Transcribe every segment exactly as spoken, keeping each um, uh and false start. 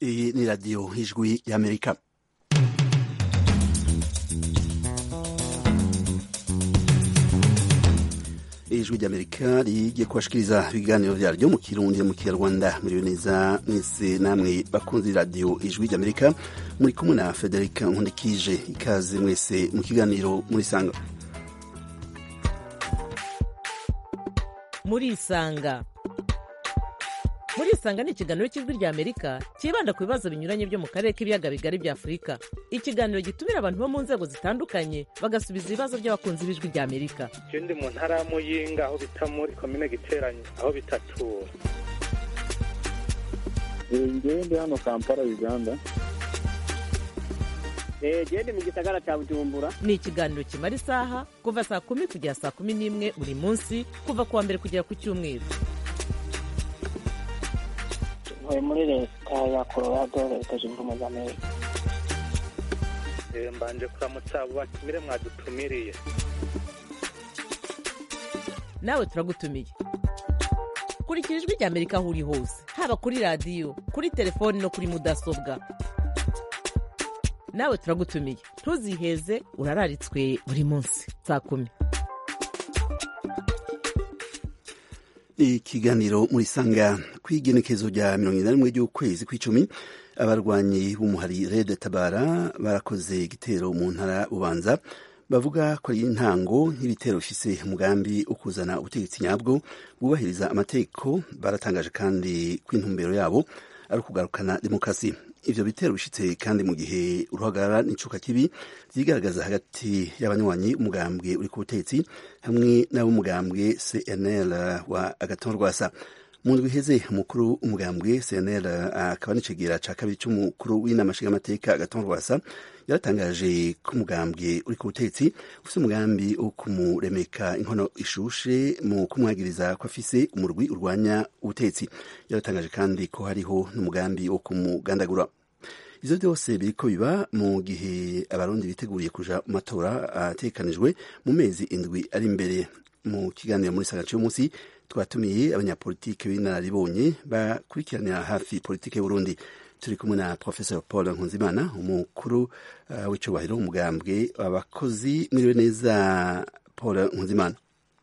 Iyi ni radiyo ijwi y'Amerika. Ijwi ry'Amerika rigiye kubashikiriza ibiganiro vyaryo mu Kirundi mu Kinyarwanda. Muriwe neza mwese namwe bakunzi radiyo ijwi ry'Amerika, muri kumwe na Federica Nkundikije. Ikaze mwese mu kiganiro Murisanga. Murisanga Murisanga ni ikiganiro cy'ijwi ry'Amerika kibanda ku bibazo binyuranye byo mu karere k'ibiyaga bigari bya Afurika. Ikiganiro gitumira abantu bo mu nzego zitandukanye bagasubiza ibibazo by'abakunzi b'ijwi ry'Amerika. Je ndi mu ntara ya Muyinga aho bita muri komine Giteranyi aho bitatura. Ngewe ndi hano Kampala, Uganda. Eh, je ndi mu gisagara cya Bujumbura. Ni ikiganiro kimara isaha kuva saa kumi kugera saa kumi n'imwe buri munsi, kuva kuwa mbere kugera ku Cyumweru. Muri leta ya Colorado, leta zunze ubumwe za Amerika. Eh, mbanje kuramutsa abo batumire mwadutumiriye. Nawe turagutumiye. Kurikira ijwi ry'Amerika aho uri hose, haba kuri radiyo, kuri telefoni no kuri mudasobwa. Nawe turagutumiye. Ntuziheze, urararitswe buri munsi saa kumi. Ikiganiro Murisanga. Kw'igenekezo rya mirongo ine na rimwe ry'ukwezi kw'icumi, abarwanyi b'umuhari Red Tabara barakoze igitero mu ntara Bubanza, bavuga ko ari intango y'ibitero bifise umugambi wo kuzana ubutegetsi nyabwo bwubahiriza amategeko. Baratangaje kandi ko intumbero yabo ari ukugarukana demokarasi. Ivyo bitero bishitse kandi mu gihe uruhagarara n'icuka kibi vyigaragaza hagati y'abanywanyi umugambwe uri ku butegetsi hamwe n'ab'umugambwe C N L wa Agathon Rwasa. Mu ndwi iheze, umukuru umugambwe C N L akaba n'icegera ca kabiri c'umukuru w'inama nshingamateka Agathon Rwasa yaratangaje ko umugambwe uri ku butegetsi ufise umugambi wo kumuremeka inkono ishushe mu kumwagiriza ko afise umurwi urwanya ubutegetsi. Yaratangaje kandi ko hariho n'umugambi wo kumugandagura. Ivyo vyose biriko biba mu gihe abarundi biteguriye kuja mu matora ategekanijwe mu mezi indwi ari imbere. Mu kiganiro muri Sanga cy'umunsi twatumiye abanyapolitike b'inararibonye bakurikiranira hafi politike y'Uburundi. Turi kumwe na Professor Paul Nkunzimana, umukuru uh, w'icubahiro umugambwe abakozi. Mwiriwe neza Paul Nkunzimana.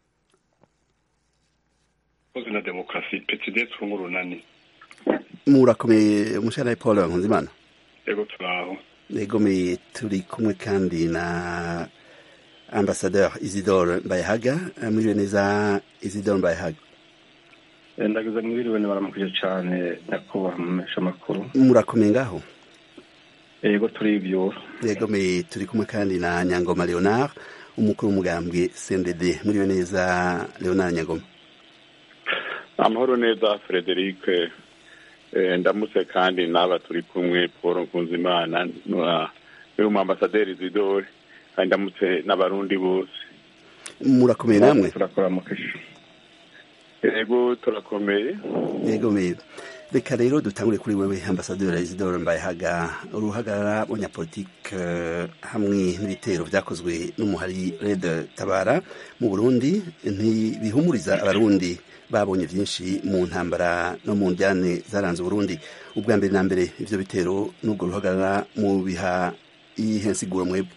Kozi na demokrasi P C D twungurunani. Murakomeye mushana Paul Nkunzimana. Ego turaho. Ego me turi kumwe kandi na Ambassadeur Isidore Mbayahaga. Mwiriwe neza Isidore Mbayahaga. Ndagize mwiriwe baramukije cyane nakubaha mu mesha makuru. Murakomeye ngaho? Ego turi ibyo. Ego me turi kumwe kandi na Nyangoma Leonard, umukuru w'umugambwe C N D D. Mwiriwe neza Leonard Nyangoma. Amahoro neza Frederic. Eh, ndamutse kandi naba turi kumwe Paul Nkunzimana n'umu Ambassadeur Isidore, kandi ndamutse n'abarundi bose. Murakomeye namwe? Turakora mu kisho. Ego turakomeye. Ego me. Reka rero dutangure kuri wewe Ambassadeur Isidore Mbayahaga. Uruhagarara abanyapolitike hamwe n'ibitero vyakozwe n'umuhari Red Tabara mu Burundi ntibihumuriza abarundi babonye vyinshi mu ntambara no mu njyane zaranze Burundi. Ubwa mbere na mbere ivyo bitero n'ubwo ruhagarara mu biha ihensiguro mwebwe.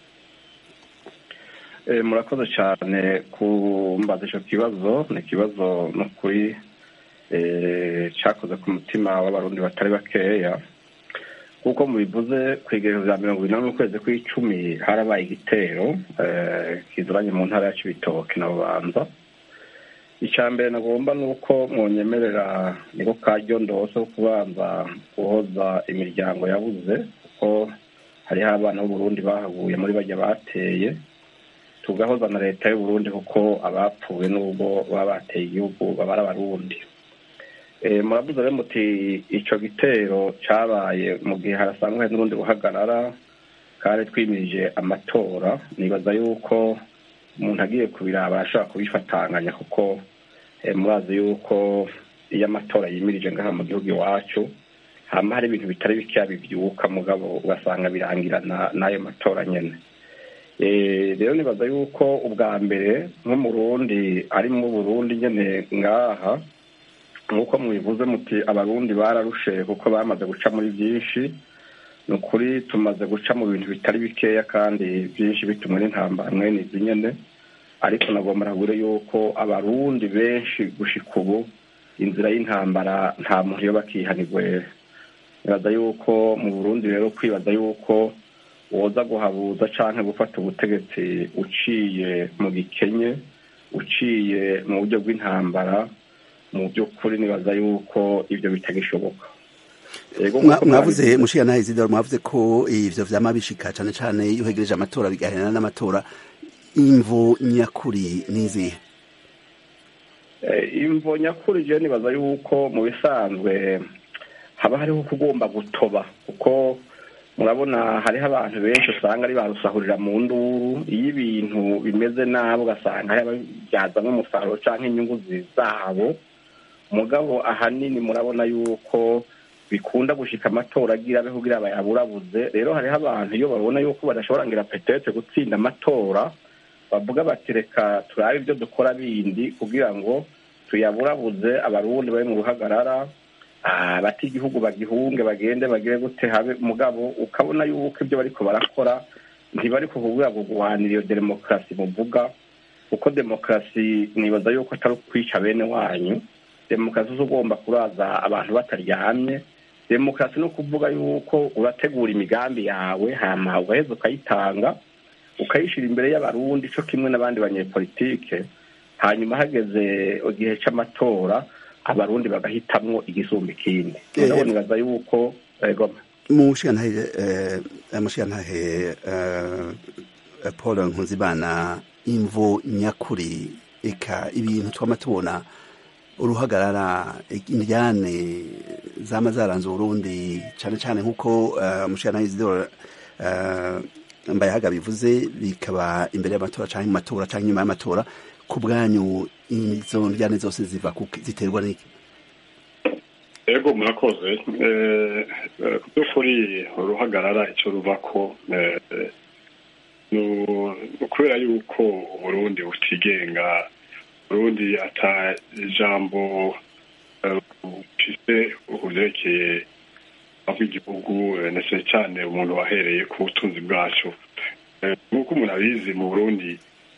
Eh, murakoze cyane kumbaza ico kibazo. Ni kibazo no kuri eh cyakoze ku mutima w'abarundi batari bakeya, kuko mubivuze kwigerezo za mirongo ine n'ukwezi kw'icumi harabaye igitero eh kizuranye mu ntara ya Cibitoke na Bubanza. Icambere nagomba nuko mwonyemerera niko karyo ndose kubanza guhoza imiryango yabuze, kuko hari abana b'u Burundi bahaguye muri bajya bateye, tugahoza na leta y'u Burundi kuko abapfuye n'ubwo baba bateye igihugu babara abarundi. Eh muravuze rero muti ico gitero cabaye mu gihe harasangwa n'urundi ruhagarara kandi twimirije amatora. Nibaza yuko umuntu agiye kubiraba ashaka kubifatanganya, kuko eh murazi yuko iyo amatora yimirije ngaha mu gihugu iwacu hama hari ibintu bitari bikya bivyuka, mugabo ugasanga birangirana n'ayo matora nyene. Eh rero nibaza yuko ubwa mbere nk'umurundi ari mu Burundi nyene ngaha nk'uko mubivuze muti abarundi bararushe kuko bamaze guca muri byinshi. Ni ukuri tumaze guca mu bintu bitari bikeya kandi byinshi bitumwe n'intambara mwene izi nyene, ariko nagomba nabure yuko abarundi benshi gushika ubu inzira y'intambara nta muntu yo bakihanirwe. Nibaza yuko mu Burundi rero kwibaza yuko woza guhabuza canke gufata ubutegetsi uciye mu gikenye, uciye mu buryo bw'intambara, mu by'ukuri nibaza yuko ibyo bitagishoboka. Mwavuze mushiyana Isidore, mwavuze ko ivyo vyama bishika cane cane iyo hegereje amatora bigaherana n'amatora. Imvo nyakuri nizihe? Imvo nyakuri je nibaza yuko mu bisanzwe haba hariho kugomba gutoba, kuko murabona hariho abantu benshi usanga ari barusahurira mu nduru. Iyo ibintu bimeze nabi ugasanga yabyazamo umusaruro canke inyungu zizabo, mugabo ahanini murabona yuko bikunda gushika amatora agira abe kugira bayaburabuze. Rero hariho abantu iyo babona yuko badashobora ngira petete gutsinda amatora, bavuga bati reka turabe ibyo dukora bindi kugira ngo tuyaburabuze abarundi bari mu ruhagarara, bati igihugu bagihunge bagende bagire gute habe. Mugabo ukabona yuko ibyo bariko barakora ntibari kuvuga ngo guhanira iyo demokarasi muvuga, kuko demokarasi nibaza yuko atari kwica bene wanyu. Demokarasi ugomba kuraza abantu bataryamye. Demokarasi no kuvuga yuko urategura imigambi yawe hama ugaheza ukayitanga ukayishira imbere y'abarundi cyo kimwe n'abandi banyepolitike, hanyuma hageze igihe c'amatora abarundi bagahitamwo igisumba ikindi. Rero nibaza yuko ego mushiyantahe eh mushiyantahe eh Paul Nkuzimana, imvo nyakuri eka ibintu twama tubona uruhagarara indyane zama zaranze Burundi cyane cyane nkuko uh, mushiyantahe Isidore uh, Mbayahaga bivuze, bikaba imbere y'amatora canke mu matora canke nyuma y'amatora. Ku bwanyu izo ndyane zose ziva ziterwa n'iki? Ego murakoze. Eh kuri uruhagarara ico ruvako no kubera yuko Burundi butigenga, Burundi ata jambo ufise uvurekeye igihugu ndetse cyane umuntu wahereye ku butunzi bwacu. Nk'uko umuntu abizi mu Burundi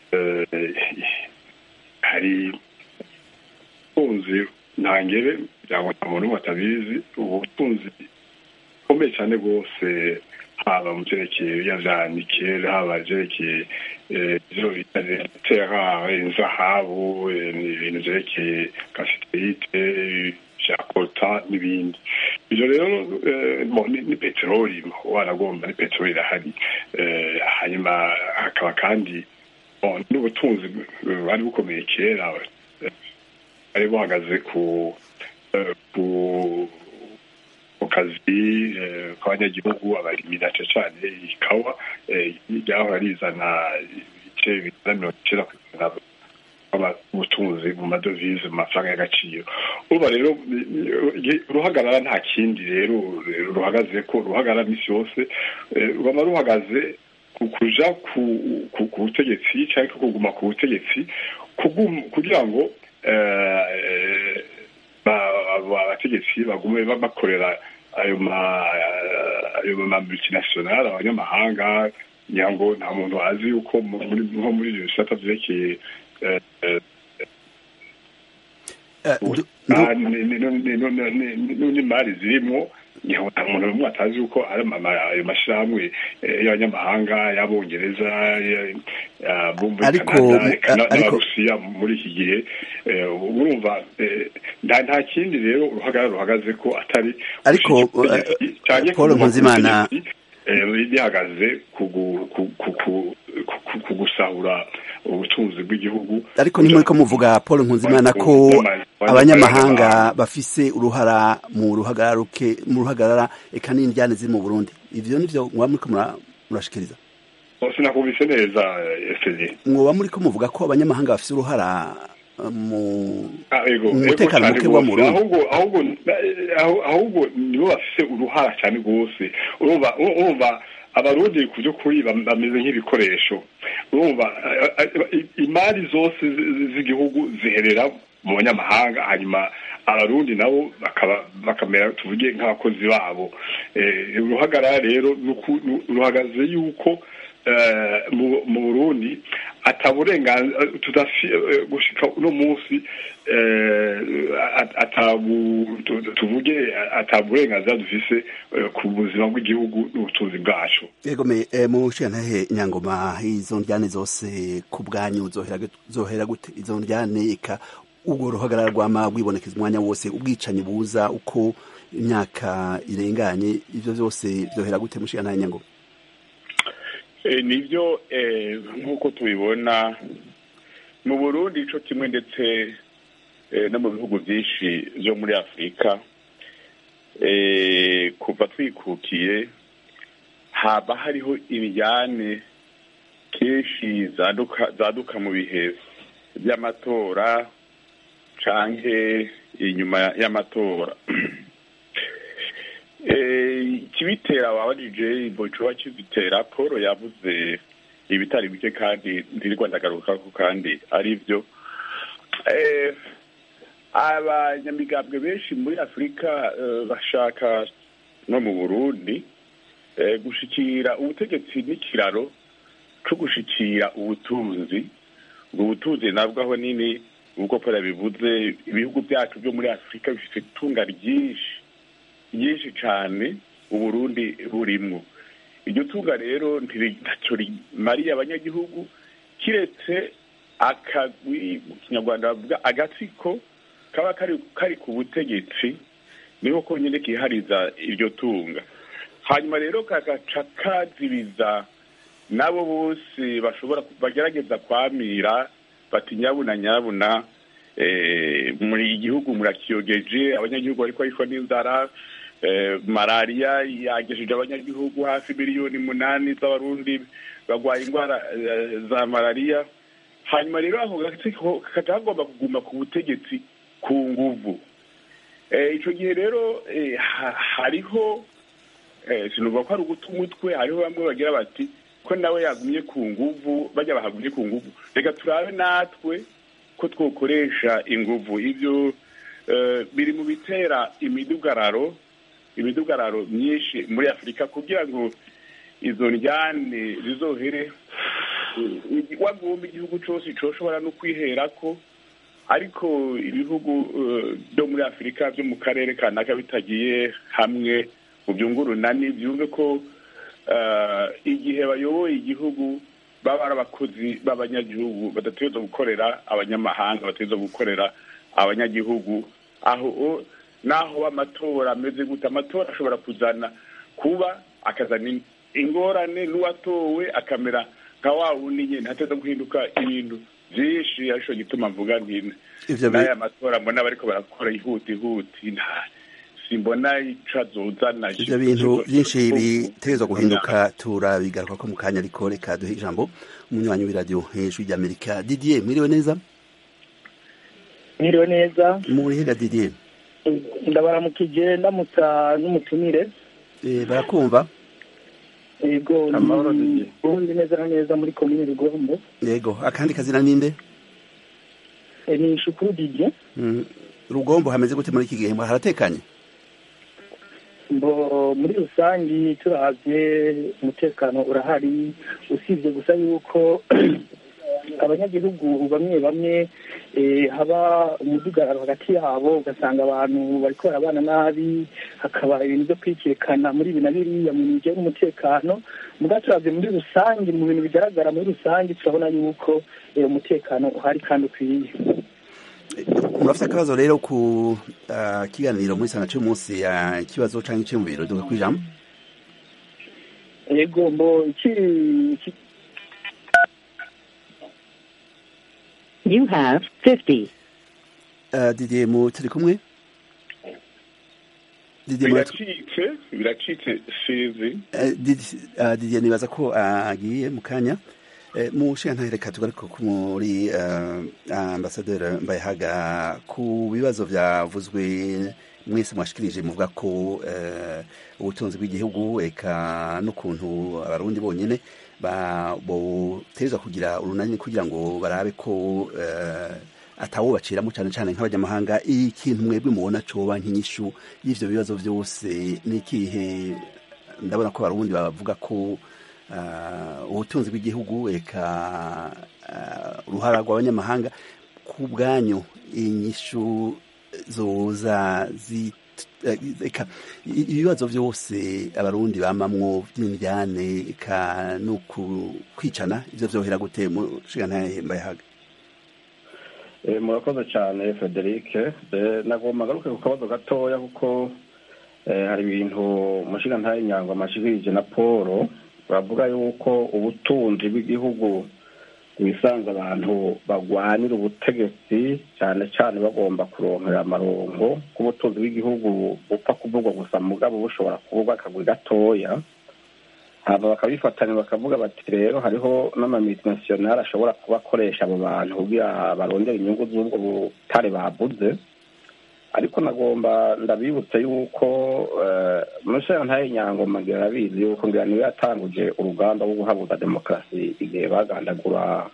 hari ubutunzi ntangere byabona umuntu batabizi, ubutunzi bukomeye cyane rwose, haba mu byerekeye yazanikere, haba byerekeye ibyo bita tera, inzahabu, ibintu byerekeye kasiterite, bya kota n'ibindi. Ibyo rero ni peteroli, waragomba ni peteroli irahari. Hanyuma hakaba kandi n'ubutunzi bari bukomeye kera, bari buhagaze ku ku kazi k'abanyagihugu, abarimyi na cyane ikawa ryahora rizana ibice biza mirongo icyenda ku ijana ubutunzi mu madovize, mu mafaranga y'agaciro. Uba rero uruhagarara nta kindi rero ruhagaze ko ruhagarara misi yose rwama ruhagaze kuja ku butegetsi cyangwa kuguma ku butegetsi kugira ngo abategetsi bagume bakorera ayo ma multinational, abanyamahanga. Nyango nta muntu azi yuko nko muri ibyo bisata vyerekeye n'imari zirimo, nta muntu n'umwe atazi yuko ari ayo mashirahamwe y'abanyamahanga, y'abongereza, n'abarusiya muri iki gihe. Urumva nta kindi rero uruhagarara ruhagaze ko atari ariko Paul Nkuzimana bihagaze kugusahura ubutunzi bw'igihugu. Ariko ni muri ko muvuga Paul Nkuzimana ko abanyamahanga bafise uruhara mu ruhagararuke mu ruhagarara eka n'indyane ziri mu Burundi. Ivyo nivyo mwa muri ko murashikiriza? Sinakubise neza Fede. Mwoba muri ko muvuga ko abanyamahanga bafise uruhara mu mutekano muke wa Burundi? Ahubwo ahubwo ahubwo nibo bafise uruhara cyane rwose. Urumva urumva abarundi kuvyo kuri bameze nk'ibikoresho. Urumva imari zose z'igihugu ziherera mu banyamahanga hanyuma abarundi nabo bakamera tuvuge nk'abakozi babo. Uruhagarara rero ruhagaze yuko mu Burundi ataburenganzira gushika uno munsi tuvuge ataburenganzira dufise ku buzima bw'igihugu n'ubutunzi bwacu. Yego me mu shantahe Nyangoma, izo njyane zose ku bwanyu zohera gute? Izo njyane eka ubwo ruhagarara rwama bwibonekeza umwanya wose, ubwicanyi buza uko imyaka irenganye, ivyo vyose vyohera gute mu shantahe Nyangoma? Nibyo nk'uko tubibona mu Burundi ico kimwe ndetse no mu bihugu byinshi byo muri Afurika, kuva twikukiye haba hariho ibijyane kenshi zaduka mu bihe by'amatora canke inyuma y'amatora. Ikibitera wabajije bocoba kibitera, Paul yavuze ibitari bike kandi ndirirwa ndagaruka ko kandi ari byo. Abanyamigambwe benshi muri Afurika bashaka no mu Burundi gushikira ubutegetsi n'ikiraro cyo gushikira ubutunzi. Ubwo butunzi nabwo aho nini ubwo Paul bivuze, ibihugu byacu byo muri Afurika bifite itunga ryinshi ryinshi cyane Uburundi burimwo. Iryo tunga rero ntacyo rimariye abanyagihugu kiretse akagwi mu Kinyarwanda bavuga agatsiko kaba kari kari ku butegetsi, niho konyine kihariza iryo tunga. Hanyuma rero kagaca kazibiza nabo bose bashobora bagerageza kwamira bati nyabuna nyabuna muri igihugu murakiyogeje, abanyagihugu bariko barishwa n'inzara, malaria yagejeje abanyagihugu hafi miliyoni munani z'abarundi bagwaye indwara za malaria. Hanyuma rero aho gatsiko kagomba kuguma ku butegetsi ku nguvu. Ico gihe rero hariho sinuvuga ko ari uguta umutwe, hariho bamwe bagira bati ko nawe yagumye ku nguvu, bajya bahagumye ku nguvu, reka turabe natwe ko twokoresha inguvu. Ivyo biri mu bitera imidugararo imidugararo myinshi muri Afurika kugira ngo izo njyane zizohere. Wagomba igihugu cyose coshobora no kwiherako, ariko ibihugu byo muri Afurika byo mu karere kanaka bitagiye hamwe mu byungurunani byumve ko igihe bayoboye igihugu baba ari abakozi b'abanyagihugu, badategerezwa gukorera abanyamahanga, bategerezwa gukorera abanyagihugu. Aho naho amatora ameze gute, amatora ashobora kuzana kuba akazana ingorane, n'uwatowe akamera nka wa wundi nyene, hateza guhinduka ibintu byinshi. Arico gituma mvuga nti n'aya matora mbona bariko barakora ihuti huti, nta simbona ico azozana. Ivyo bintu byinshi bitegerezwa guhinduka, turabigaruka ko mu kanya, ariko reka duhe ijambo umunywanyi w'iradiyo hejuru y'Amerika. Didier, mwiriwe neza? Mwiriwe neza. Muri hega Didier? Ndabaramukije ndamutsa n'umutumire. Eh, barakumva? Yego, amahoro Didier. Ubundi neza na neza muri komine Rugombo. Yego, akandi kazina ninde? Eh, ni Shukuru Didier. Mm. Rugombo hameze gute muri iki gihe? Haratekanye? Mbo muri rusangi turavye umutekano urahari, usibye gusa yuko abanyagihugu bamwe bamwe haba umudugararo hagati yabo, ugasanga abantu bariko barabana nabi, hakaba ibintu byo kwikekana muri ibi na biriya mu bintu bijanye n'umutekano. Muga turavye muri rusangi, mu bintu bigaragara muri rusangi, turabona yuko umutekano uhari kandi ukwiye. Murafite akabazo rero ku kiganiro muri sana cy'umunsi ya kibazo canke cyo mu biro duka kwijambo? Yego, mbo iki You have fifty. Uh, Didier, mu turi kumwe? Didier, biracitse, biracitse sizi. Uh, Didier, nibaza ko agiye mu kanya. Mu shantahe reka tugaruka muri ambasaderi Mbayahaga ku bibazo byavuzwe mwese mwashikirije, muvuga ko ubutunzi bw'igihugu eka n'ukuntu abarundi bonyene botegerezwa kugira urunani kugira ngo barabe ko atawubaciramo cyane cyane nk'abanyamahanga. Ikintu mwebwe mubona coba nk'inyishu y'ivyo bibazo vyose ni ikihe? Ndabona ko abarundi bavuga ko ubutunzi bw'igihugu eka uruhara rw'abanyamahanga. Ku bwanyu inyishu zoza eka ibibazo vyose abarundi bamamwo vy'indyane eka no kwicana ivyo vyohera gute mushigantahe Mbayahaga? Murakoze cyane Frederic. Nagomba ngaruke ku kabazo gatoya kuko hari ibintu mushigantahe Nyangwa amashikirije na Paul bavuga yuko ubutunzi bw'igihugu bisanzwe abantu bagwanira ubutegetsi cyane cyane bagomba kuronkera amarongo k'ubutunzi bw'igihugu bupfa kuvugwa gusa mugabo bushobora kuvuga akagwi gatoya, haba bakabifatanya bakavuga bati rero hariho n'amamultinationale ashobora kuba akoresha abo bantu kugira barondera inyungu z'ubwo butare babuze. Ariko nagomba ndabibutse yuko mushigantahe Nyangoma ngira arabizi yuko ngira niwe yatanguje urugamba rwo guhabuza demokarasi igihe bagandagura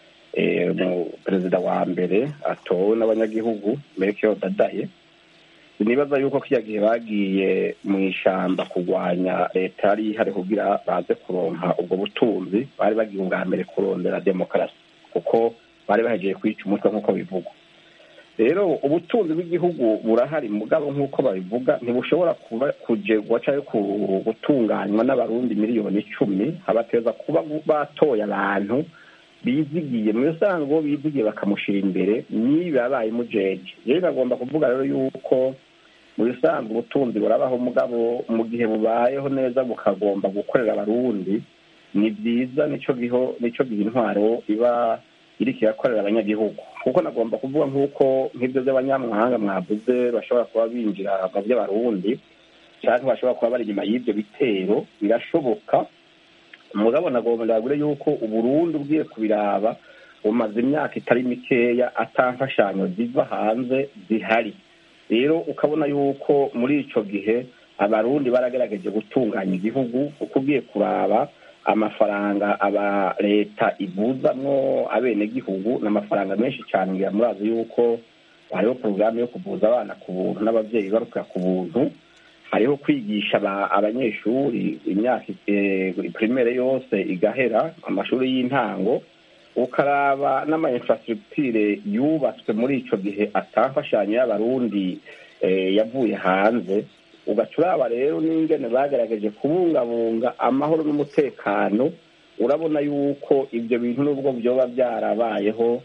mu perezida wa mbere atowe n'abanyagihugu Melchior Ndadaye. Nibaza yuko kiya gihe bagiye mu ishamba kurwanya leta yari ihari kugira baze kuronka ubwo butunzi, bari bagiye ubwa mbere kurondera demokarasi kuko bari bahejeje kwica umutwe nk'uko bivugwa. Rero ubutunzi bw'igihugu burahari mugabo nk'uko babivuga ntibushobora kuba kujegwa cyangwa gutunganywa n'abarundi miliyoni icumi. Habateza kuba batoya abantu bizigiye mu bisanzwe bizigiye bakamushira imbere niba yabaye mujeje. Rero nagomba kuvuga rero yuko mu bisanzwe ubutunzi burabaho mugabo mu gihe bubayeho neza bukagomba gukorera abarundi ni byiza. Nico giho nico gihe intwaro iba iriki yakorera abanyagihugu kuko nagomba kuvuga nk'uko nk'ibyo by'abanyamahanga mwavuze bashobora kuba binjira mu by'abarundi cyangwa bashobora kuba bari inyuma y'ibyo bitero birashoboka. Mugabo nagomba ndagure yuko uburundi ugiye kubiraba umaze imyaka itari mikeya atamfashanyo ziva hanze zihari. Rero ukabona yuko muri ico gihe abarundi baragerageje gutunganya igihugu uko ugiye kuraba amafaranga aba leta ibuzamwo abene gihugu n'amafaranga menshi cyane. Ngira murazi yuko hariho programme yo kuvuza abana ku buntu n'abavyeyi baruka ku buntu, hariho kwigisha abanyeshuri imyaka primaire yose igahera amashuri y'intango, ukaraba n'ama infrastructure yubatswe muri ico gihe atamfashanyo y'abarundi yavuye hanze. Ugacuraba rero n'ingene bagerageje kubungabunga amahoro n'umutekano. Urabona yuko ibyo bintu nubwo byoba byarabayeho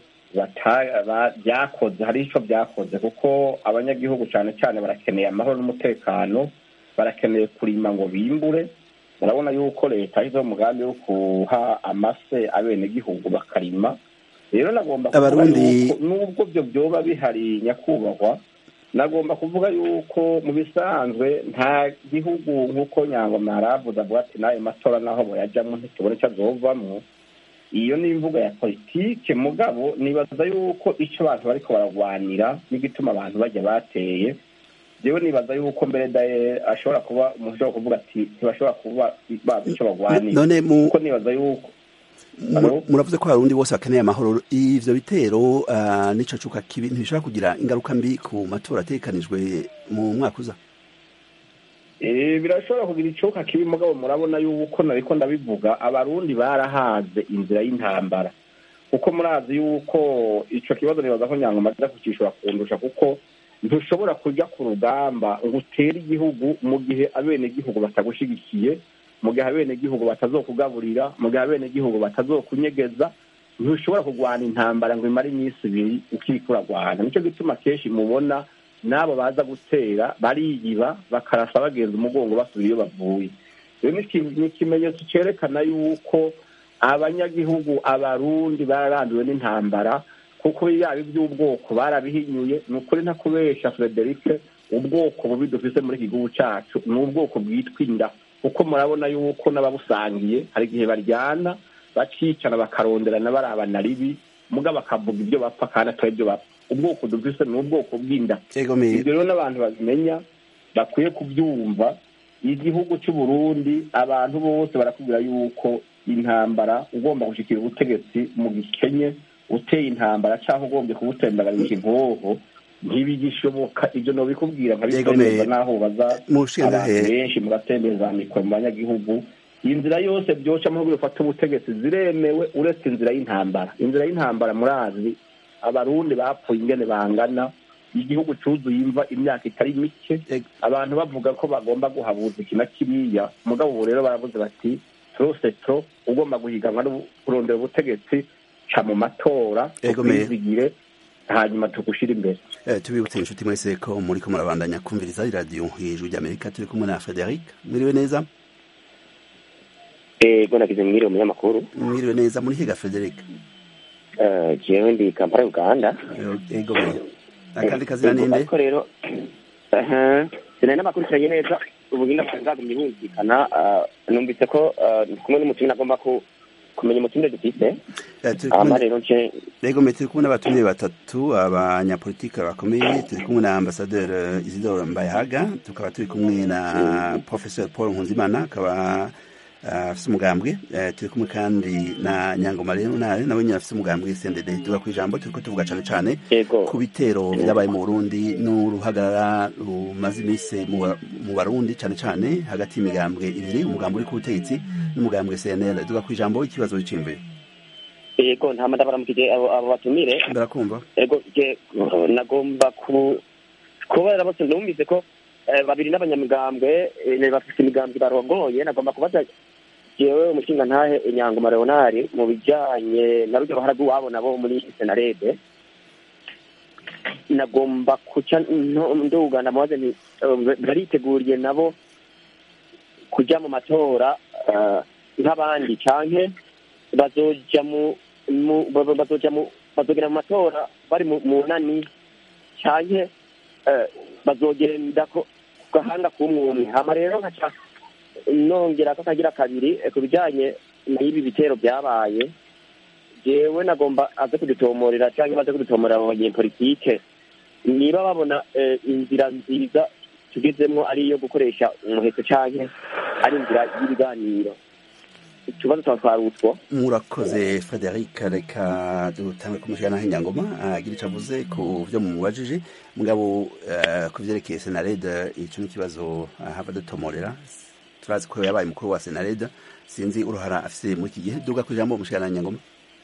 byakoze hari ico byakoze kuko abanyagihugu cyane cyane barakeneye amahoro n'umutekano, barakeneye kurima ngo bimbure. Urabona yuko leta izo umugambi wo kuha amase abene gihugu bakarima. Rero nagomba kuvuga yuko nubwo byo byoba bihari nyakubahwa, nagomba kuvuga yuko mu bisanzwe nta gihugu nk'uko Nyangoma aravuze avuga ati nayo matora naho boyajamwo ntitubone icyo azovamwo. Iyo ni imvuga ya politike mugabo nibaza yuko icyo abantu bariko baragwanira n'igituma abantu bajya bateye. Jewe nibaza yuko mbere daye ashobora kuba umuntu ashobora kuvuga ati ntibashobora kuba bazi icyo bagwanira kuko nibaza yuko muravuze ko abarundi bose bakeneye amahoro. Ivyo bitero nico cuka kibi ntibishobora kugira ingaruka mbi ku matora atekanijwe mu mwaka uza? Eh birashobora kugira icoka kibi mugabo murabona yuko nariko ndabivuga abarundi barahaze inzira y'intambara kuko murazi yuko ico kibazo nibaza ko Nyangoma aza kukishura kundusha kuko ntushobora kujya ku rugamba ngo utere igihugu mu gihe abene gihugu batagushigikiye, mu gihe abene gihugu batazokugaburira, mu gihe abene gihugu batazokunyegeza. Ntushobora kugwana intambara ngo imare iminsi ibiri ukikura rwana. Nico gituma kenshi mubona nabo baza gutera bariyiba bakarasa bagenza umugongo basubira iyo bavuye. Rero ni ikimenyetso cerekana yuko abanyagihugu abarundi bararambiwe n'intambara kuko yaba iby'ubwoko barabihinyuye. Ni ukuri ntakubesha Frederic, ubwoko bubi dufise muri iki gihugu cacu ni ubwoko bwitwa inda kuko murabona yuko n'ababusangiye hari igihe baryana bakicana bakaronderana barabana ribi muga bakavuga ibyo bapfa kandi atari ibyo bapfa. Ubwoko dufise ni ubwoko bw'inda. Ibyo rero n'abantu babimenya bakwiye kubyumva. Igihugu cy'u Burundi abantu bose barakubwira yuko intambara ugomba gushikira ubutegetsi mu gikenye uteye intambara cyangwa ugombye kuwutemberanisha inkoho ntibigishoboka. ibyo nobikubwira nkabitembeza n'aho baza abantu benshi mugatembeza mikoro mu banyagihugu. inzira yose byocamo aho bifata ubutegetsi ziremewe uretse inzira y'intambara. inzira y'intambara murazi abarundi bapfuye ingene bangana, igihugu cyuzuye imva imyaka itari mike, abantu bavuga ko bagomba guhabuza iki na kiriya. mugabo ubu rero baravuze bati trose tro ugomba guhiganwa no kurondera ubutegetsi ca mu matora ukwizigire hanyuma tugushira imbere. Eh, tubibutse inshuti mwese ko muri ko murabandanya kumviriza iradiyo y'ijwi ry'Amerika. turi kumwe na Frederic. mwiriwe neza? Ego nagize mwiriwe umunyamakuru. mwiriwe neza. muri higa Frederic? Eh, jewe ndi Kampala Uganda. Ego me akandi kazi ninde? Ariko rero eh sinari n'amakurikiranye neza ubuhinga bwagumye bumvikana. Numvise ko kumwe n'umutima nagomba ku kumenya umutima dufise. Ama rero nje Ego me turi kumwe n'abatumye batatu abanyapolitike bakomeye. turi kumwe na Ambassadeur Isidore Mbayahaga, tukaba turi kumwe na Professeur Paul Nkunzimana akaba afise umugambwe. turi kumwe kandi na Nyangoma Leonard nawe nyine afise umugambwe C N D D. tuga kwijambo turiko tuvuga cane cane ku bitero byabaye mu Burundi n'uruhagarara rumaze iminsi mu Barundi cane cane hagati y'imigambwe ibiri, umugambwe uri ku butegetsi n'umugambwe C N L. tuga kwijambo ikibazo cimbe. Ego ntama ndabaramukije abo abo batumire. Ndarakumva. Ego je nagomba ku kubera bose numvise ko babiri n'abanyamigambwe bafite imigambwe barongoye. nagomba kubaza jewe umushinga ntahe Nyangoma Leonard mu bijanye na rujya baharagu wabo nabo muri Senarede. nagomba kuca ndugana mubaze ni bariteguriye nabo kuja mu matora nk'abandi canke bazoja mu bazoja mu bazogera mu matora bari mu nani canke bazogenda ko gahanga kumwe. hama rero nkaca nongera ko kagira kabiri ku bijanye n'ibi bitero byabaye. jewe nagomba aze kudutomorera cyangwa baze kudutomorera mu banyepolitike niba babona inzira nziza tugezemo ari iyo gukoresha umuheto canke ari inzira y'ibiganiro. ikibazo twatwarutwo. murakoze Frederic. reka dutangwe kumushana Nyangoma agira ico avuze ku byo mumubajije. mugabo ku vyerekeye Senarede ico n'ikibazo hava dutomorera. turazi ko yabaye mukuru wa Senarede, sinzi uruhara afise muri iki gihe. duga kujambo mushana Nyangoma.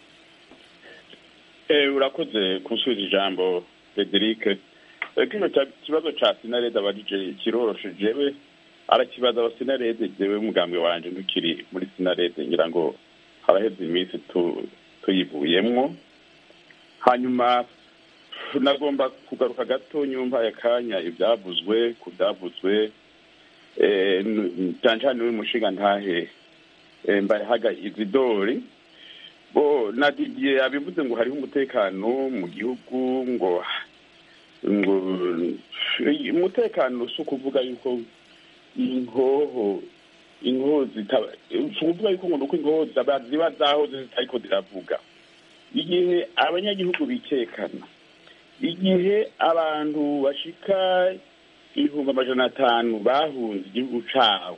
Eh urakoze kunsubiza ijambo Frederic. kino kibazo ca Senarede abajije kiroroshe. jewe arakibaza wa Senarede jewe umugambwe wanje ndukiri muri Senarede ngira ngo haraheze iminsi tuyivuyemwo. hanyuma nagomba kugaruka gato nyumva yakanya ibyavuzwe kubyavuzwe eh canjani w'umushinga ntahe Mbayahaga Isidore. bo nadigiye abivuze ngo hariho umutekano mu gihugu ngo ngo umutekano so kuvuga yuko ingoho ingoho zitaba kuvuga yuko ngo nuko ingoho ziba zaho zitariko ziravuga. igihe abanyagihugu bikekana, igihe abantu bashika ibihumbi amajana atanu bahunze igihugu cabo,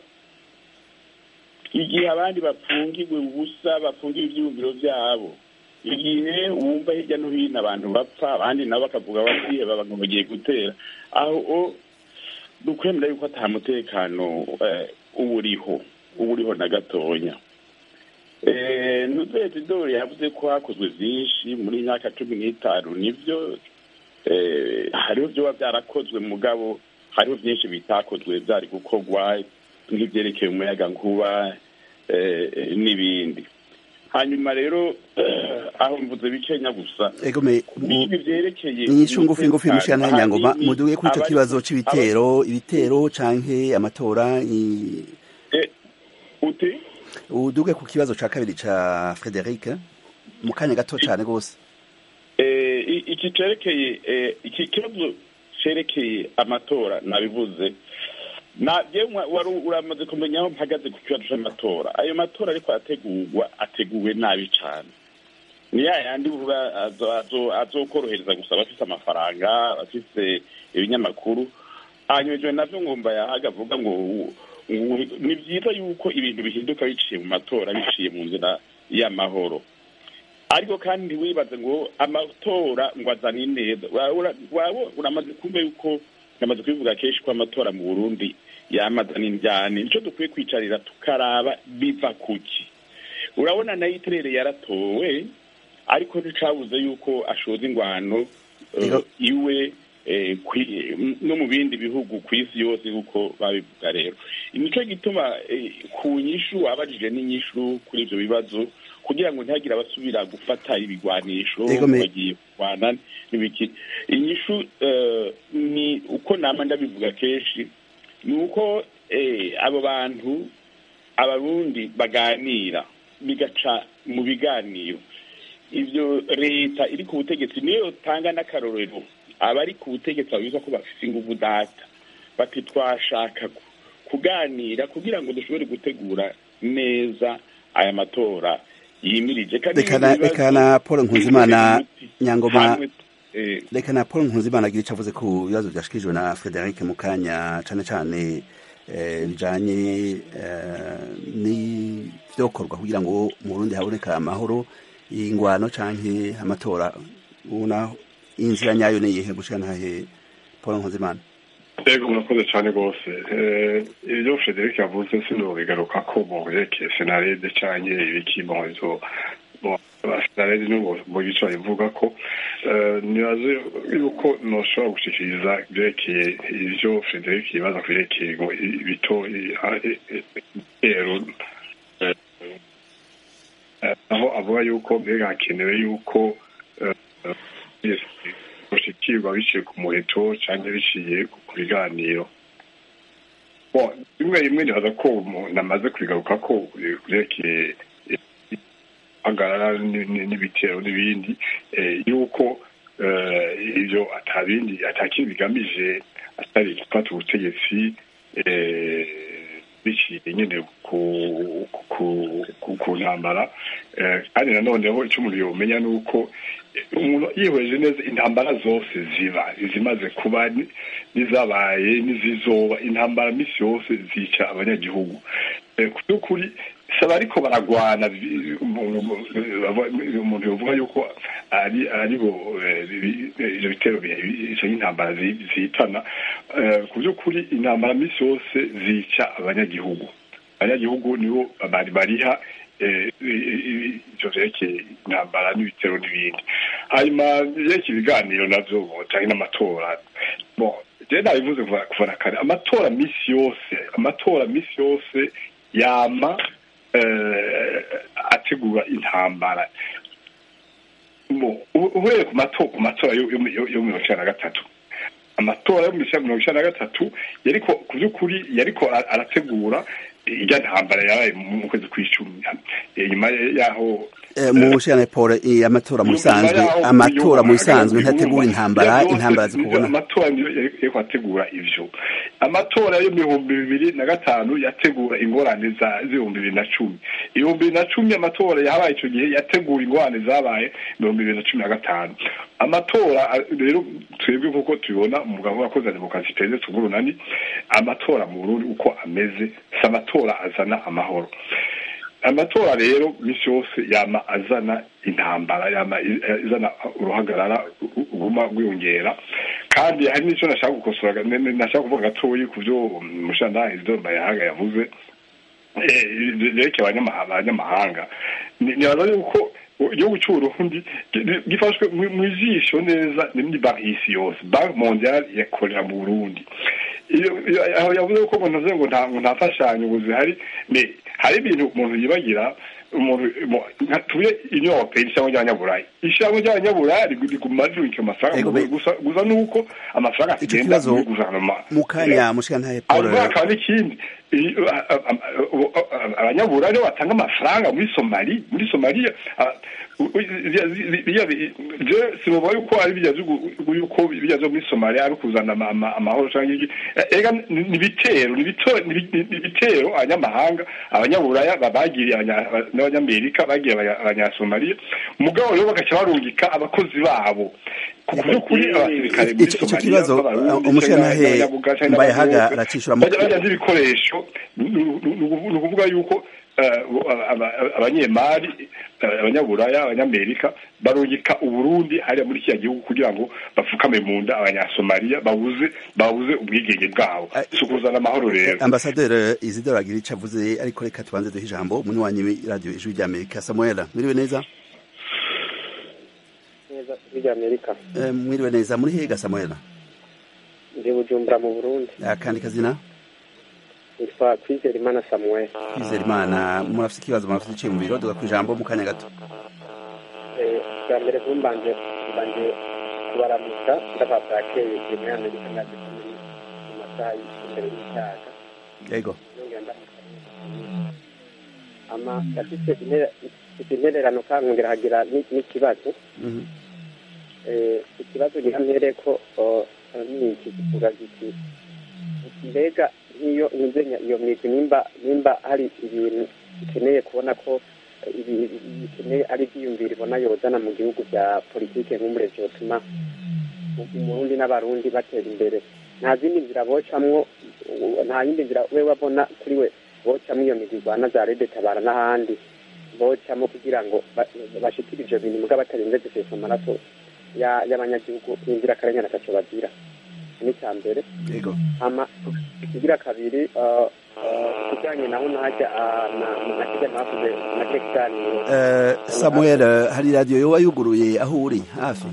igihe abandi bapfungiwe ubusa bafungiwe ivyumviro vyabo, igihe wumva hirya no hino abantu bapfa abandi nabo bakavuga bati babaga bagiye gutera, aho dukwemera yuko ata mutekano uburiho uburiho na gatonya. Eh nuzete dore yavuze ko hakozwe byinshi muri myaka cumi n'itanu. nivyo eh hariho byo byarakozwe mugabo hariho byinshi bitakozwe byari gukorwa nk'ibyerekeye umuyaga nkuba eh n'ibindi. hanyuma rero aho mvuze bikenya gusa egome ibi byerekeye inyishu ngufi ngufi mushana Nyangoma muduge kuri ico kibazo c'ibitero ibitero canke amatora eh uti uduge ku kibazo ca kabiri ca Frederic mu kanya gato cyane gose. eh iki cerekeye eh iki kibazo cerekeye amatora nabivuze na yemwe wari uramaze kumenya aho mpagaze ku kibazo c'amatora. ayo matora ariko ategurwa ateguwe nabi cyane. ni ya yandi uvuga azo azokorohereza gusa bafite amafaranga bafite ibinyamakuru. hanyuma navyo ngomba yahaga avuga ngo ni byiza yuko ibintu bihinduka biciye mu matora biciye mu nzira y'amahoro. ariko kandi ntiwibaze ngo amatora ngo azane neza uramaze kumva yuko namaze kubivuga kenshi ko amatora mu Burundi yamazana indyane nico dukwiye kwicarira tukaraba biva kuki urabona nayo itirere yaratowe ariko nticabuze yuko ashoza ingwano iwe no mu bindi bihugu ku isi yose kuko babivuga rero nico gituma ku nyishu abajije n'inyishu kuri ivyo bibazo kugira ngo ntihagire abasubira gufata ibigwanisho bagiye kwana n'ibiki inyishu ni uko nama ndabivuga kenshi ni uko abo bantu abarundi baganira bigaca mu biganiro ivyo leta iri ku butegetsi niyo tanga n'akarorero abari ku butegetsi babiza ko bafite inguvu data bati twashaka kuganira kugira ngo dushobore gutegura neza aya matora yimirije reka na Paul Nkuzimana Nyangoma reka na Paul Nkuzimana agira icyo avuze ku bibazo byashikijwe na Frederic Mukanya cane cane bijanye n'ivyokorwa kugira ngo mu Burundi haboneka amahoro ingwano canke amatora una inzira nyayo niyihe gushika ntahe Paul Nkuzimana Ego murakoze cyane rwose ibyo Frederic yavuze sinobigaruka ko mu reke senarede canke ibikimo izo senarede n'ubu mu gico ivuga ko nibaze yuko noshobora gushikiriza byerekeye ivyo Frederic yibaza kwerekeye ngo bito ero aho avuga yuko mbega hakenewe yuko gushikirwa biciye ku muheto cyangwa biciye ku biganiro rimwe rimwe nibaza ko umuntu amaze kubigaruka ko kurekeye agarara n'ibitero n'ibindi yuko ibyo atabindi atakindi bigamije atari gufata ubutegetsi biciye nyine ku ku ntambara kandi nanoneho icyo umuntu yomenya ni uko umuntu yihweje neza intambara zose ziba izimaze kuba n'izabaye n'izizoba intambara misi yose zica abanyagihugu ku by'ukuri saba ariko baragwana umuntu yovuga yuko ari aribo ibyo bitero bica intambara zihitana ku by'ukuri intambara misi yose zica abanyagihugu abanyagihugu nibo bari bariha ivyo vyerekeye intambara n'ibitero n'ibindi hanyuma vyerekeye ibiganiro navyo canke n'amatora bon je nabivuze kuva na kare amatora misi yose amatora misi yose yama ategura intambara uhereye ku matora ku matora yo mirongo icenda na gatatu amatora yo mirongo icenda na gatatu yariko ku vy'ukuri yariko arategura ijya ntambara yabaye mu kwezi kw'icumi nyuma yaho mu shana Paul amatora mu bisanzwe amatora mu bisanzwe ntategura intambara intambara zikubona amatora yo kwategura ivyo amatora yo bihumbi bibiri na gatanu yategura ingorane za ibihumbi bibiri na cumi ibihumbi bibiri na cumi amatora yabaye ico gihe yategura ingorane zabaye ibihumbi bibiri na cumi na gatanu amatora rero twebwe kuko tubibona umugabo wakoze demokarasi perezida tugurunani amatora mu Burundi uko ameze amatora azana amahoro amatora rero misi yose yama azana intambara yama izana uruhagarara uguma gwiyongera kandi hari n'icyo nashaka gukosora nashaka kuvuga gatoyi ku byo mushandahe Isidore Bayahaga yavuze reke abanyamahanga nibaza yuko igihugu cy'Uburundi gifashwe mu ijisho neza ni banki y'isi yose banki mondiale yakorera mu Burundi aho yavuze ko umuntu avuze ngo ntafashanyo ngo zihari hari ibintu umuntu yibagira umuntu tuye inyubako y'ishyamba ry'abanyaburayi ishyamba ry'abanyaburayi riguma ryubika amafaranga gusa nuko amafaranga agenda muri guverinoma mu kanya mushikana Paul akaba n'ikindi abanyaburayi batanga amafaranga muri Somalia muri Somalia je simubaye uko ari bijya yuko bijya zo muri Somalia ari kuzana amahoro cyangwa iki ega ni bitero ni bitero abanyamahanga abanyaburaya babagiriye n'abanyamerika bagiye abanyasomalia mugabo rero bagaca barungika abakozi babo kuko kuri abasirikare muri Somalia kibazo umushanahe Bayahaga aracishura mu bajya ibikoresho nukuvuga yuko abanyemari abanyaburaya abanyamerika barungika uburundi hariya muri kiriya gihugu kugira ngo bapfukame mu nda abanyasomaliya babuze babuze ubwigenge bwabo si ukuzana amahoro rero. Ambasaderi Isidore Agirica avuze ariko reka tubanze duhe ijambo umunywanyi radio ijwi rya Amerika Samuel mwiriwe neza. Neza ijwi rya Amerika. Eh mwiriwe neza muri hega Samuel? Ndi Bujumbura mu Burundi. Akandi kazina? Nitwa Kwizerimana Samuel. Kwizerimana murafite ikibazo murafite iciyumviro duga ku ijambo mu kanya gato. Eh bwa mbere kumbanje mbanje kubaramuka ndababakeye muri Amerika naje mu masayi imbere y'icyaga. Yego. Ama afite intererano kankongera hagira n'ikibazo. Mhm. Eh ikibazo gihamere ko ni iki kivuga giti. Mbega iyo nzenya iyo migwi nimba nimba hari ibintu bikeneye kubona ko bikeneye ari byiyumvira ibona yozana mu gihugu bya politike nk'umurezi utuma umurundi n'abarundi batera imbere nta zindi nzira bocamwo nta yindi nzira we wabona kuri we bocamwo iyo migwi rwana za Rede Tabara n'ahandi bocamwo kugira ngo bashikire ivyo bintu muga batarinze gusesa amaraso y'abanyagihugu n'inzira karengana ataco bagira ni cyambere. Yego. Ama kugira kabiri uh kujanye naho najya na nakije navuze na tekani. Eh Samuel hari radio yo wayuguruye aho uri hafi.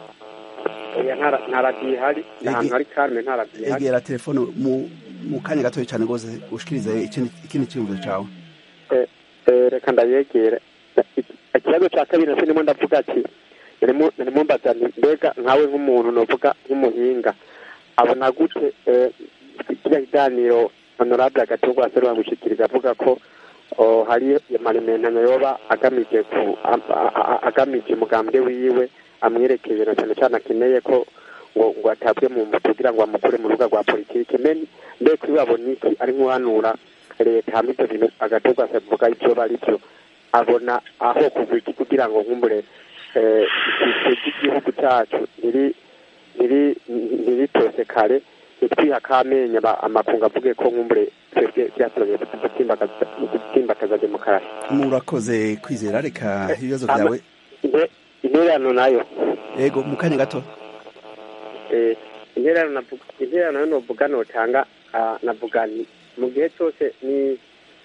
Oya ntara ntara dihari ahantu hari Carmen ntara dihari. Egera telefone mu mu kanya gato cyane gose ushikirize ikindi ikindi cyumviro cyawe. Eh eh reka ndayegere. Ikibazo cya kabiri nase ndimo ndavuga ati nerimo nerimo mbazani mbega nkawe nk'umuntu novuga nk'umuhinga abona gute kiriya kiganiro honorable Agathon Rwasa gushikiriza avuga ko hari amalimentano yoba agamije ku agamije umugambwe wiwe amwerekeye na cyane cyane akeneye ko ngo ngo atabwe mu mbuto kugira ngo amukure mu rubuga rwa politike men mbe kuri babona iki ari nk'uhanura leta hamwe ibyo bintu Agathon Rwasa avuga ibyo bari byo abona aho kuva iki kugira ngo nkumbure igihugu cyacu iri iri iri tose kare itwiha kamenya amakunga avuge ko nkumbure twebwe byasoroye gutimbakaza demokarasi. Murakoze Kwizera reka ibibazo byawe intererano nayo. Yego mu kanya gato. Eh intererano navuga intererano nayo novuga notanga navuga ni mu gihe cyose ni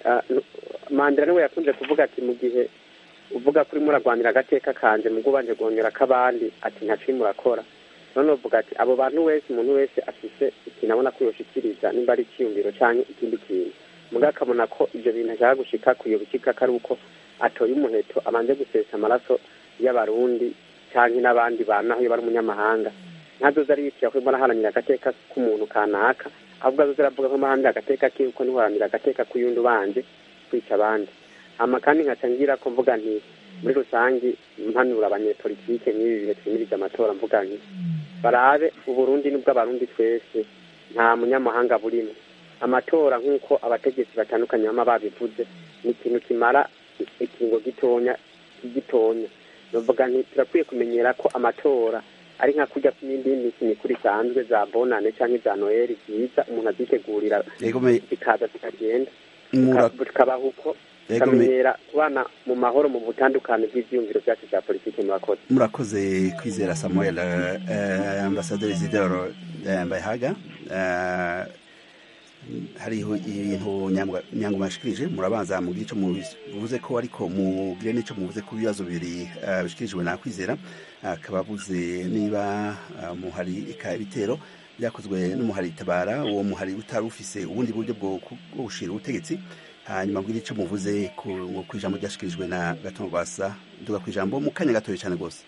Mandela niwe yakunze kuvuga ati mu gihe uvuga kuri muragwanira agateka kanje mu gubanje gonyera kabandi ati ntaci murakora. None uvuga ati abo bantu wese umuntu wese afise ikintu abona ko yoshikiriza nimba ari cyiyumviro cyane ikindi kintu muga akabona ko ibyo bintu ashaka gushika kuyo bishika kari uko atoye umuheto abanje gusesa amaraso y'abarundi cyane n'abandi banaho bari umunyamahanga ntazo zari yitira ko baraharanira agateka k'umuntu kanaka ahubwo azo ziravuga ko mahandi agateka k'uko niharanira agateka k'uyundi banje kwica abandi ama kandi nkacangira ko mvuga nti muri rusangi mpanura abanyepolitike n'ibi bihe twimirije amatora mvuga nti barabe uburundi nubwo abarundi twese nta munyamahanga burimo amatora nk'uko abategetsi batandukanye bama babivuze ni ikintu kimara ikingo gitonya gitonya novuga nti turakwiye kumenyera ko amatora ari nka kujya n'indi misi mikuru isanzwe za bonane cyangwa za noheli byiza umuntu azitegurira bikaza bikagenda bikabaho uko kamenyera kubana mu mahoro mu butandukane bw'ibyumviro byacu bya politiki murakoze. Murakoze Kwizera Samuel. uh, Ambasaderi Isidore Mbayahaga, uh, hariho ibintu nyangoma yashikirije murabanza mu gice muvuze ko ariko mugire n'ico muvuze ku bibazo bibiri uh, bishikirijwe na Kwizera akaba avuze niba uh, muhari ikabitero byakozwe n'umuhari Tabara uwo muhari utari ufise ubundi buryo bwo gushira ubutegetsi hanyuma mbwira icyo muvuze ku ijambo ryashikirijwe na Agathon Rwasa duga ku ijambo mu kanya gatoya cyane rwose.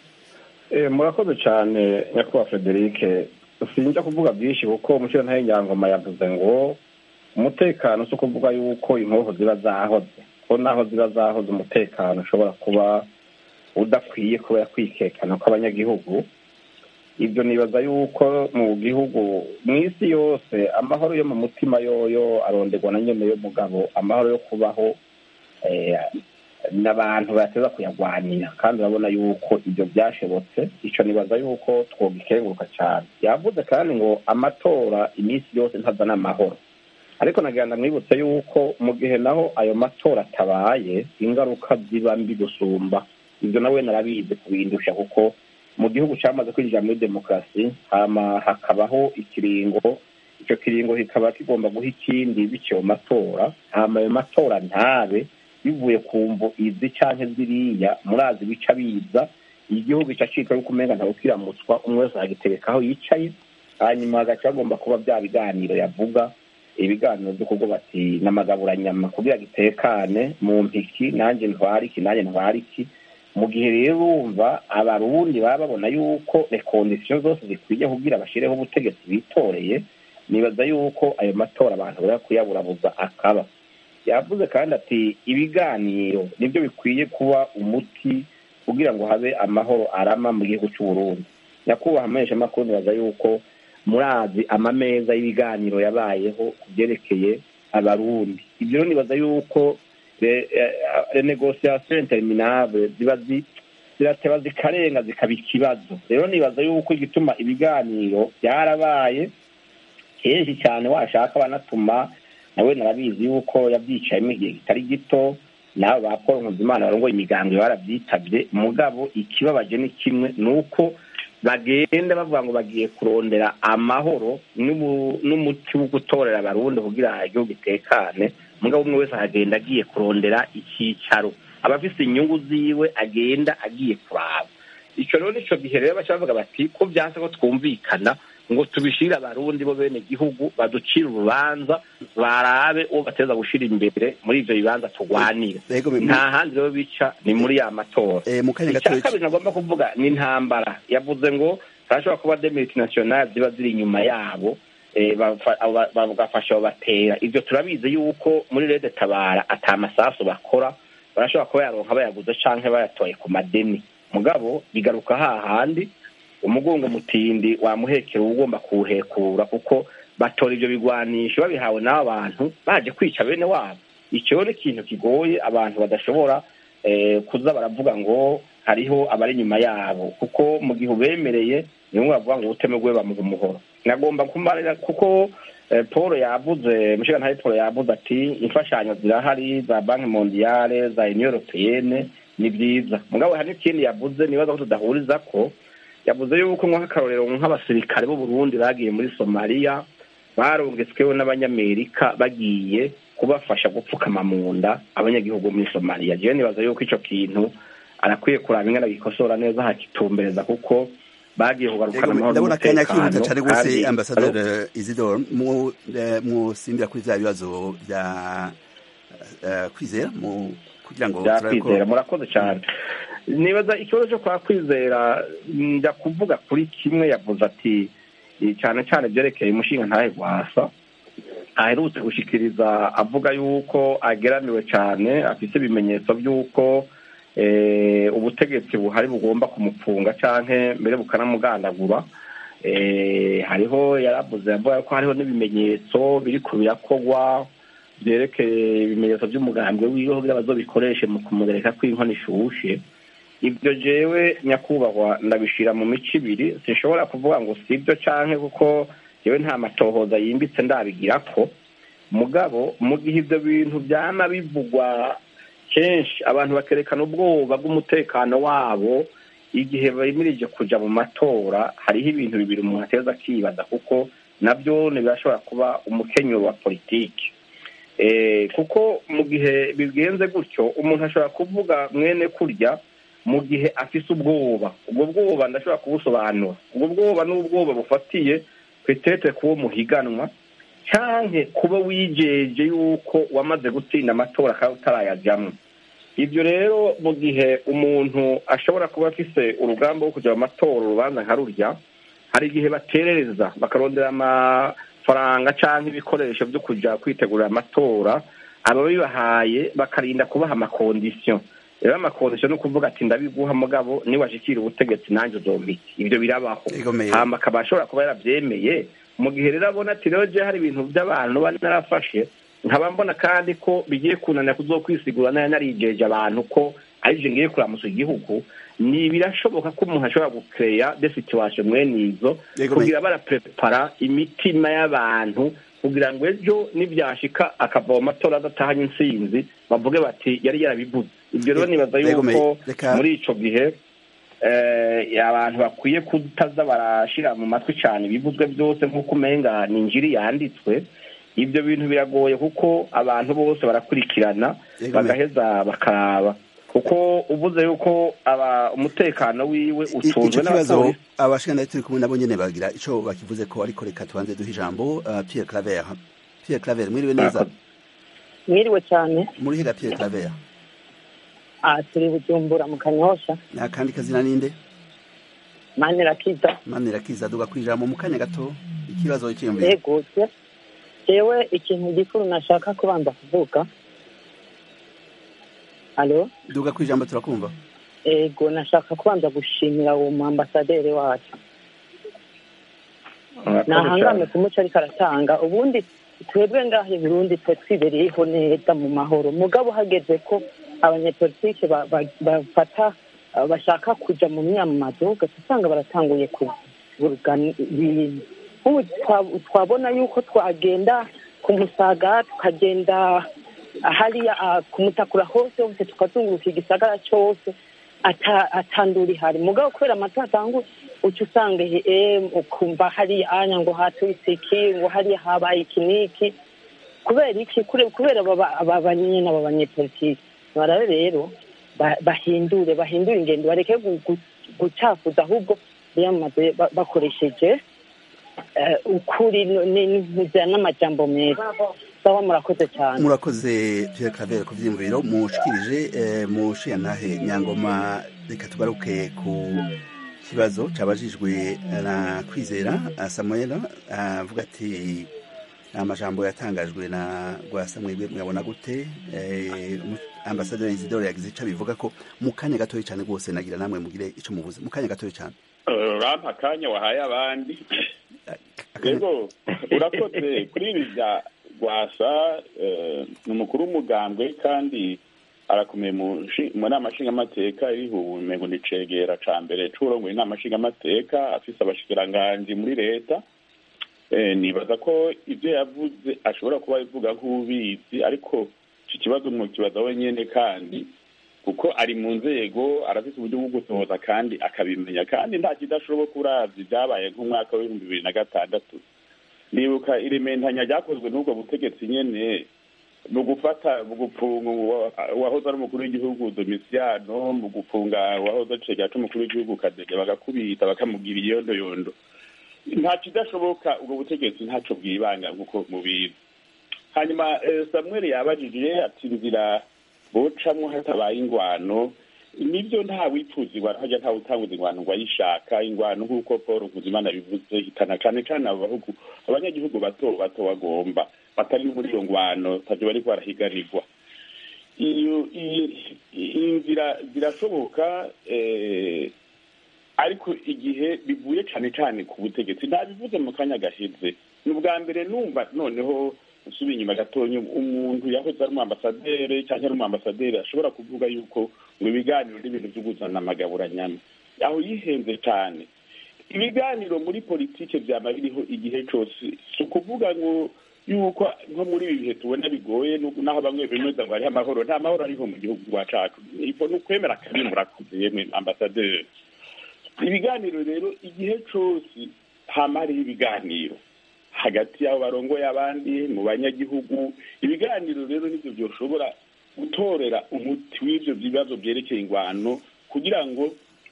Eh murakoze cyane nyakubahwa Frederic sinjya kuvuga byinshi kuko umushyira ntaye nyangoma yavuze ngo umutekano so kuvuga yuko inkoho ziba zahoze ko naho ziba zahoze umutekano ushobora kuba udakwiye kuba yakwikekana ko abanyagihugu ibyo nibaza yuko mu gihugu mu isi yose amahoro yo mu mutima yoyo aronderwa na nyene yo mugabo amahoro yo kubaho eh n'abantu bateza kuyagwanira kandi urabona yuko ibyo byashobotse ico nibaza yuko twogikenguruka cyane yavuze kandi ngo amatora iminsi yose ntazana amahoro ariko nagenda mwibutse yuko mu gihe naho ayo matora atabaye ingaruka ziba mbi gusumba ibyo nawe narabizi kubindusha kuko mu gihugu cyamaze kwinjira muri demokarasi hama hakabaho ikiringo icyo kiringo kikaba kigomba guha ikindi bityo matora hama ayo matora ntabe bivuye ku mvu izi canke ziriya murazi bica biza igihugu cacika yuko umenga ntawe kiramutswa umwe wese agitereka aho yicaye hanyuma agaca agomba kuba bya biganiro yavuga ibiganiro byo kuvuga bati n'amagaburanyama kugira gitekane mu mpiki nanjye ntwariki nanjye ntwariki mu gihe rero urumva abarundi baba babona yuko rekondisiyo zose zikwiye kugira bashireho ubutegetsi bitoreye nibaza yuko ayo matora abantu bari kuyaburabuza akaba yavuze kandi ati ibiganiro nibyo bikwiye kuba umuti kugira ngo habe amahoro arama mu gihugu cy'u Burundi nyakubahwa amenyesha amakuru nibaza yuko murazi amameza y'ibiganiro yabayeho kubyerekeye abarundi ibyo nibaza yuko renegociation interminable ziba zirateba zikarenga zikaba ikibazo rero nibaza yuko igituma ibiganiro byarabaye kenshi cyane washaka banatuma nawe narabizi yuko yabyicayemo igihe kitari gito nabo ba Paul Nkuzimana barongoye imigambi barabyitabye mugabo ikibabaje ni kimwe nuko bagenda bavuga ngo bagiye kurondera amahoro n'umuti wo gutorera abarundi kugira igihugu gitekane mugabo umwe wese agenda agiye kurondera icyicaro abafise inyungu ziwe agenda agiye kuraba icyo rero nico gihe rero bacavuga bati ko byanse ko twumvikana ngo tubishira abarundi bo bene gihugu baducira urubanza barabe uwo bateza gushira imbere muri ivyo bibanza tugwanira nta handi rero bica ni muri ya matora icyakabiri nagomba kuvuga ni intambara yavuze ngo harashobora kuba de multinationale ziba ziri inyuma yabo bagafasha babatera ivyo turabizi yuko muri Rede Tabara ata amasasu bakora barashobora kuba yaronka bayaguze canke bayatoye ku madeni mugabo bigaruka hahandi umugongo mutindi wamuhekera ugomba kuwuhekura kuko batora ivyo bigwanisho babihawe n'abantu baje kwica bene wabo icyo ni ikintu kigoye abantu badashobora kuza baravuga ngo hariho abari inyuma yabo kuko mu gihe ubemereye niyo bavuga ngo ubuteme bwe bamuha umuhoro nagomba kumarira kuko Paul yavuze mushika ntaye Paul yavuze ati imfashanyo zirahari za Banki Mondiale za Union Européenne ni byiza mugabo hari ikindi yavuze nibaza ko tudahuriza ko yavuze yuko nk'akarorero nk'abasirikare b'u Burundi bagiye muri Somalia barungitsweho n'abanyamerika bagiye kubafasha gupfukama mu nda abanyagihugu muri Somalia je nibaza yuko ico kintu arakwiye kuraba ingana gikosora neza hakitumbereza kuko bagiye kugarukana amahoro ndabona kanya kihuta cyane gose Ambassadeur Isidore mu mu simbira kuri za bibazo bya kwizera mu kugira ngo kwizera murakoze cyane nibaza ikibazo cyo kwa kwizera njya kuvuga kuri kimwe yavuze ati cyane cyane byerekeye umushinga ntahe gwasa aherutse gushikiriza avuga yuko ageramiwe cyane afite ibimenyetso by'uko ubutegetsi buhari bugomba kumupfunga canke mbere bukanamugandagura hariho yaravuze avuga ko hariho n'ibimenyetso biri ku birakogwa byerekeye ibimenyetso by'umugambwe wiwe kugira bazobikoreshe mu kumugereka kw'inkono ishushe ibyo jewe nyakubahwa ndabishira mu mico ibiri sinshobora kuvuga ngo sibyo canke kuko jewe nta matohoza yimbitse ndabigira ko mugabo mu gihe ibyo bintu byama bivugwa kenshi abantu bakerekana ubwoba bw'umutekano wabo igihe bayimirije kuja mu matora hariho ibintu bibiri umuntu ateza akibaza kuko nabyo ntibirashobora kuba umukenyero wa politiki kuko mu gihe bigenze gutyo umuntu ashobora kuvuga mwene kurya mu gihe afise ubwoba ubwo bwoba ndashobora kubusobanura ubwo bwoba n'ubwoba bufatiye kwitete kuwo muhiganwa canke kuba wijeje yuko wamaze gutsinda amatora kandi utarayajamwo ibyo rero mu gihe umuntu ashobora kuba afise urugamba rwo kuja mu matora urubanza nka rurya hari igihe baterereza bakarondera amafaranga canke ibikoresho byo kuja kwitegurira amatora ababibahaye bakarinda kubaha amakondisiyo rero amakondisiyo ni ukuvuga ati ndabiguha mugabo niwashikira ubutegetsi nanjye uzompiki ibyo birabaho hama akaba ashobora kuba yaravyemeye mu gihe rero abona ati rero je hari ibintu by'abantu bari narafashe nkaba mbona kandi ko bigiye kunanira kuzokwisigura nayo narijeje abantu ko arije ngiye kuramusa igihugu ni birashoboka ko umuntu ashobora gucreya de situation mwene izo kugira baraprepara imitima y'abantu kugira ngo ejo nibyashika akava mu matora adatahanye intsinzi bavuge bati yari yarabivuze. Ibyo rero nibaza yuko muri ico gihe abantu bakwiye kutaza barashira mu matwi cyane ibivuzwe byose nk'uko umenga ni injiri yanditswe. Ibyo bintu biragoye kuko abantu bose barakurikirana bagaheza bakaraba, kuko uvuze yuko aba umutekano wiwe utunzwe n'abapolisi. Abashikana turi kumwe nabo nyene bagira ico bakivuze ko, ariko reka tubanze duha ijambo uh, Pierre Claver. Pierre Claver, mwiriwe neza? Mwiriwe cyane. Muri hera Pierre Claver? Ah, turi Bujumbura mu Kanyosha. Nakandi kazina ninde? Manirakiza. Manirakiza, duga kwijambo mu kanya gato ikibazo cy'imbi. Yego, jewe ikintu gikuru nashaka kubanza kuvuga. Allo? Duga kwijambo turakumva. Ego, nashaka kubanza gushimira uwo muambasaderi wacu. Nahangame kumuca ariko aratanga. Ubundi twebwe ngaho i Burundi twe twibereyeho neza mu mahoro. Mugabo hageze ko abanyepolitike bafata bashaka kuja mu myamamazo ugasanga baratanguye kuvurugana ibintu. Ubu twabona yuko twagenda ku Musaga tukagenda hariya kumutakura hose hose tukazunguruka igisagara cyose atandura ihari. Mugabo kubera amata atangu uca usanga ukumva hariya anya ngo hatwitse iki, ngo hariya habaye ikiniki. Kubera iki? Kubera aba banyene aba banyepolitike. Bara rero bahindure bahindure ingendo, bareke gucafuza, ahubwo biyamaze bakoresheje ukuri n'amajambo meza. Sawa, murakoze cyane. Murakoze Pierre Claver ku vyimviro mushikirije. Mushiyantahe Nyangoma, reka tugaruke ku kibazo cabajijwe na Kwizera Samuel avuga ati amajambo yatangajwe na Rwasamwebwe mwabona gute? Ambassadeur Isidore yagize ico bivuga ko mu kanya gatoyi cyane rwose, nagira namwe mugire ico muvuze mu kanya gatoyi cyane. Rampa kanya wahaye abandi. Yego, urakoze kuri ibi bya Rwasa, ni umukuru w'umugambwe kandi arakomeye mu nama nshingamateka irihume ngo nicegera ca mbere c'urongoye inama nshingamateka, afise abashikiranganji muri leta. Nibaza ko ibyo yavuze ashobora kuba bivuga nk'ubizi, ariko iki kibazo mu kibazo wenyene kandi kuko ari mu nzego, arafise uburyo bwo gusohoza kandi akabimenya, kandi nta kidashoboka uravye byabaye nk'umwaka w'ibihumbi bibiri na gatandatu. Nibuka irementanya ryakozwe n'ubwo butegetsi nyene mu gufata mu gufunga wahoze ari umukuru w'igihugu Domitiano, mu gufunga wahoze acegera c'umukuru w'igihugu Kadege, bagakubita bakamugira iyondoyondo. Nta kidashoboka ubwo butegetsi ntaco bwibanga nkuko mubizi. Hanyuma Samuel yabajije ati inzira bocamwo hatabaye ingwano. Nibyo nta wipfuzirwa hajya nta utanguza ingwano ngo ayishaka. Ingwano nk'uko Paul Nkuzimana bivuze hitana cane cane abahugu abanyagihugu bato bato bagomba batari muri iyo ngwano taje bari kwarahiganirwa. Iyo inzira zirashoboka, eh ariko igihe bivuye cane cane ku butegetsi nta bivuze mu kanya gaheze. N'ubwa mbere numva noneho usubiye inyuma gatonye umuntu yahoze ari umwambasaderi cyangwa ari umwambasaderi ashobora kuvuga yuko ngo ibiganiro n'ibintu byo guzana amagaburanyama, aho yihenze cyane. Ibiganiro muri politike byama biriho igihe cyose, si ukuvuga ngo yuko nko muri ibi bihe tubona bigoye naho bamwe bemeza ngo hariho amahoro. Nta mahoro ariho mu gihugu rwacu, ipo n'ukwemera akabimura kuze yemwe ambasaderi. Ibiganiro rero igihe cyose hama hariho ibiganiro hagati y'abo barongoye abandi mu banyagihugu. Ibiganiro rero nibyo byoshobora gutorera umuti w'ivyo bibazo byerekeye ingwano, kugira ngo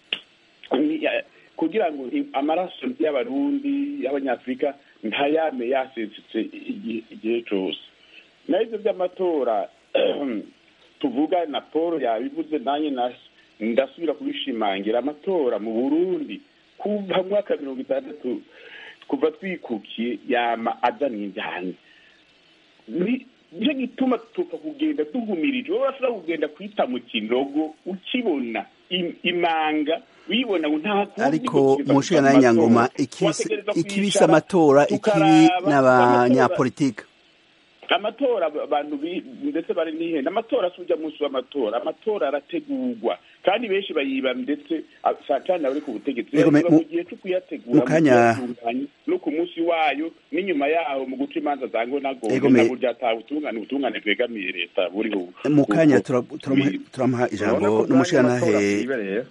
kugira ngo amaraso y'abarundi y'abanyafrika ntayame yasesetse igihe cyose. Na ivyo by'amatora tuvuga na Paul yabivuze, nanye na ndasubira kubishimangira. Amatora mu Burundi kuva mu mwaka mirongo itandatu kuva twikukiye yama azanye injyane. Nico gituma tuka kugenda duhumirije, wowe urashobora kugenda kwita mu kinogo ukibona imanga wibona nta. Ariko mushiya na Nyangoma ikibisa amatora ikibi n'abanyapolitike. amatora abantu ndetse bari n'ihenda amatora asubya munsi w'amatora amatora arategurwa kandi benshi bayiba ndetse satani bari ku butegetsi mu gihe cyo kuyategura no ku munsi wayo n'inyuma yaho mu guca imanza zango nago nabo byatawe utungane utungane twegamiye leta buriho mu kanya turamuha ijambo n'umushirantahe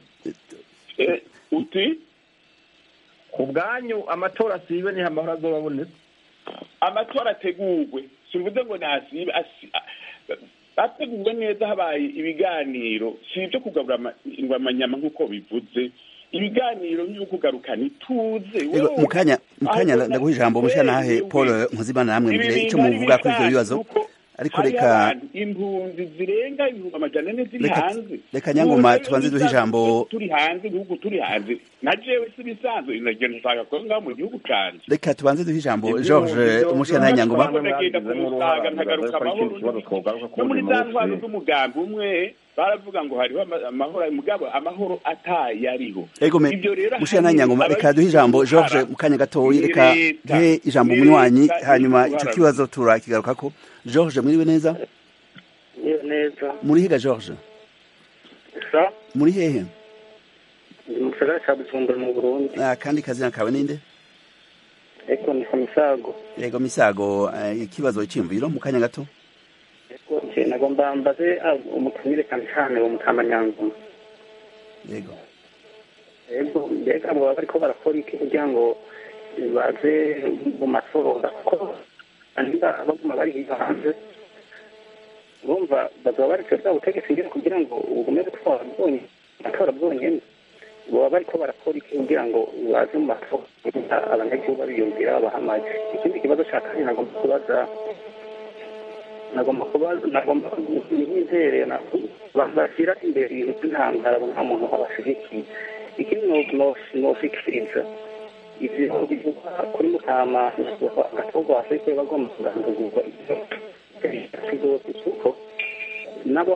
uti ku bwanyu amatora asibe ni amahoro azobabonetse amatora ategurwe simvuze ngo nasibe ateguwe neza habaye ibiganiro si ibyo kugabura amanyama nk'uko bivuze ibiganiro byo kugarukana ituze mu kanya mu kanya ndaguha ijambo umushirantahe Paul Nkuzimana namwe mbere icyo muvuga kuri ibyo bibazo ariko reka impunzi zirenga ibihumbi amajana ane ziri hanze reka nyangoma tubanze duhe ijambo turi hanze ibihugu turi hanze na jewe si bisanzwe nagenda nshaka ko ngaho mu gihugu canje reka tubanze duhe ijambo George umushirantahe Nyangoma nagenda kumusaga ntagaruka amahoro no muri za ntwaro z'umugambi umwe baravuga ngo hariho amahoro mugabo amahoro atayariho ibyo rero umushirantahe Nyangoma reka duhe ijambo George mu kanya gatoyi reka duhe ijambo umunywanyi hanyuma ico kibazo turakigaruka ko George mwiriwe neza neza muri higa George sa muri hehe mu gisagara ca Bujumbura mu Burundi ah kandi kazina kawe ninde eko ni Misago yego Misago ikibazo cy'imviro mu kanya gato eko je nagomba mbaze umutumire kandi cyane wo mutamanyangoma yego ego mbega abo bariko barakora iki kugira ngo baze mu matora ko aniba abaguma bari hanze bumva bazaba bari kweza ubutegetsi ngira kugira ngo ugume gutwara bwonye atora bwonyene baba bariko barakora iki kugira ngo baze mu matora abanyagihugu babiyumvira bahamaje ikindi kibazo ca kabiri nagomba kubaza nagomba kubaza nagomba nizere na bashyira imbere ibintu by'intambara nta muntu wabashigikiye ikindi nofikiriza ivyo bivuga kuri mutama agatorwa afurika bagomba kurangurwa ivyo kuko nabo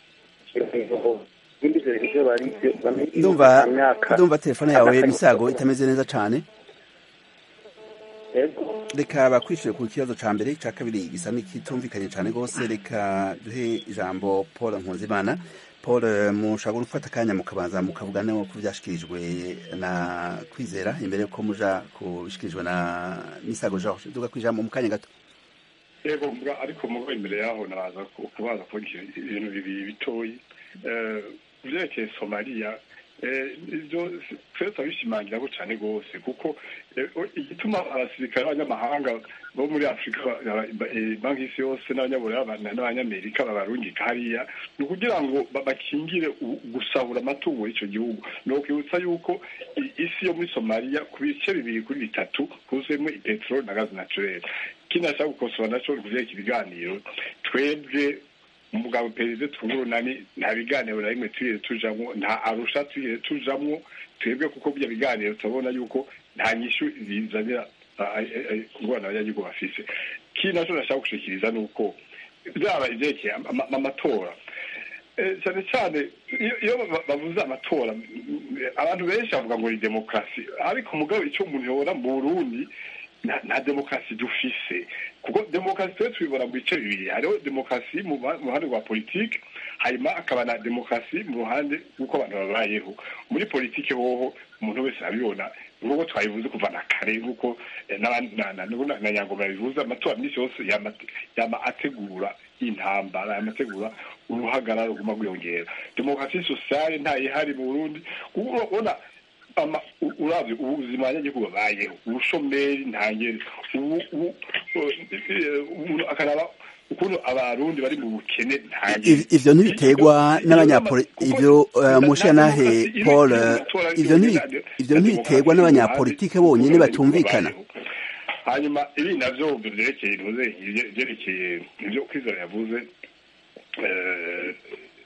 ndumva ndumva telefone yawe Misago itameze neza cane reka bakwishyure ku kibazo ca mbere ca kabiri gisa n'ikitumvikanye cane gose reka duhe ijambo Paul Nkuzimana Paul mushaka gufata kanya mukabanza mukavugana ko byashikirijwe na Kwizera imbere ko muja kubishikirijwe na Misago George duga kwijambo mu kanya gato yego mbwa ariko mugo imbere yaho naraza kubaza ko ibintu bibi bitoyi eh vyerekeye Somalia ibyo twese abishimangira ko cyane gose kuko igituma abasirikare b'abanyamahanga bo muri Afrika banki isi yose n'abanyaburaya n'abanyamerika babarungika hariya ni ukugira ngo bakingire gusahura amatungo y'icyo gihugu ni ukwibutsa yuko isi yo muri Somalia ku bice bibiri kuri bitatu huzuyemo ipeteroli na gazi naturelle kinashaka gukosora naco kuvyerekeye ibiganiro twebwe umugabo perezida twungurunani nta biganiro na rimwe turiye tujamwo nta arusha turiye tujamwo twebwe kuko bya biganiro tubona yuko nta nyishu zizanira kubona abanyagihugu bafise kindi naco nashaka gushikiriza nuko byaba ivyekeye amatora cyane cyane iyo bavuze amatora abantu benshi bavuga ngo ni demokarasi ariko mugabo icyo umuntu yobona mu Burundi nta demokarasi dufise kuko demokarasi twe tubibona mu bice bibiri hariho demokarasi mu ruhande rwa politiki hanyuma akaba na demokarasi mu ruhande rw'uko abantu babayeho muri politiki hoho umuntu wese arabibona nk'uko twabivuze kuva na kare nk'uko na Nyangoma yabivuze amatora minsi yose yama ategura intambara yama ategura uruhagarara ruguma rwiyongera demokarasi sosiyale ntayihari mu Burundi kuko ubona ama uravye ubuzima abanyagihugu babayeho ubushomeri ntangere umuntu akaraba ukuntu abarundi bari mu bukene ntangere ivyo ntibiterwa n'abanyapolitiki ivyo mushanahe Paul ivyo ivyo ntibiterwa n'abanyapolitiki bonyene batumvikana hanyuma ibi navyo byerekeye ivuze byerekeye ivyo Kwizera yavuze eh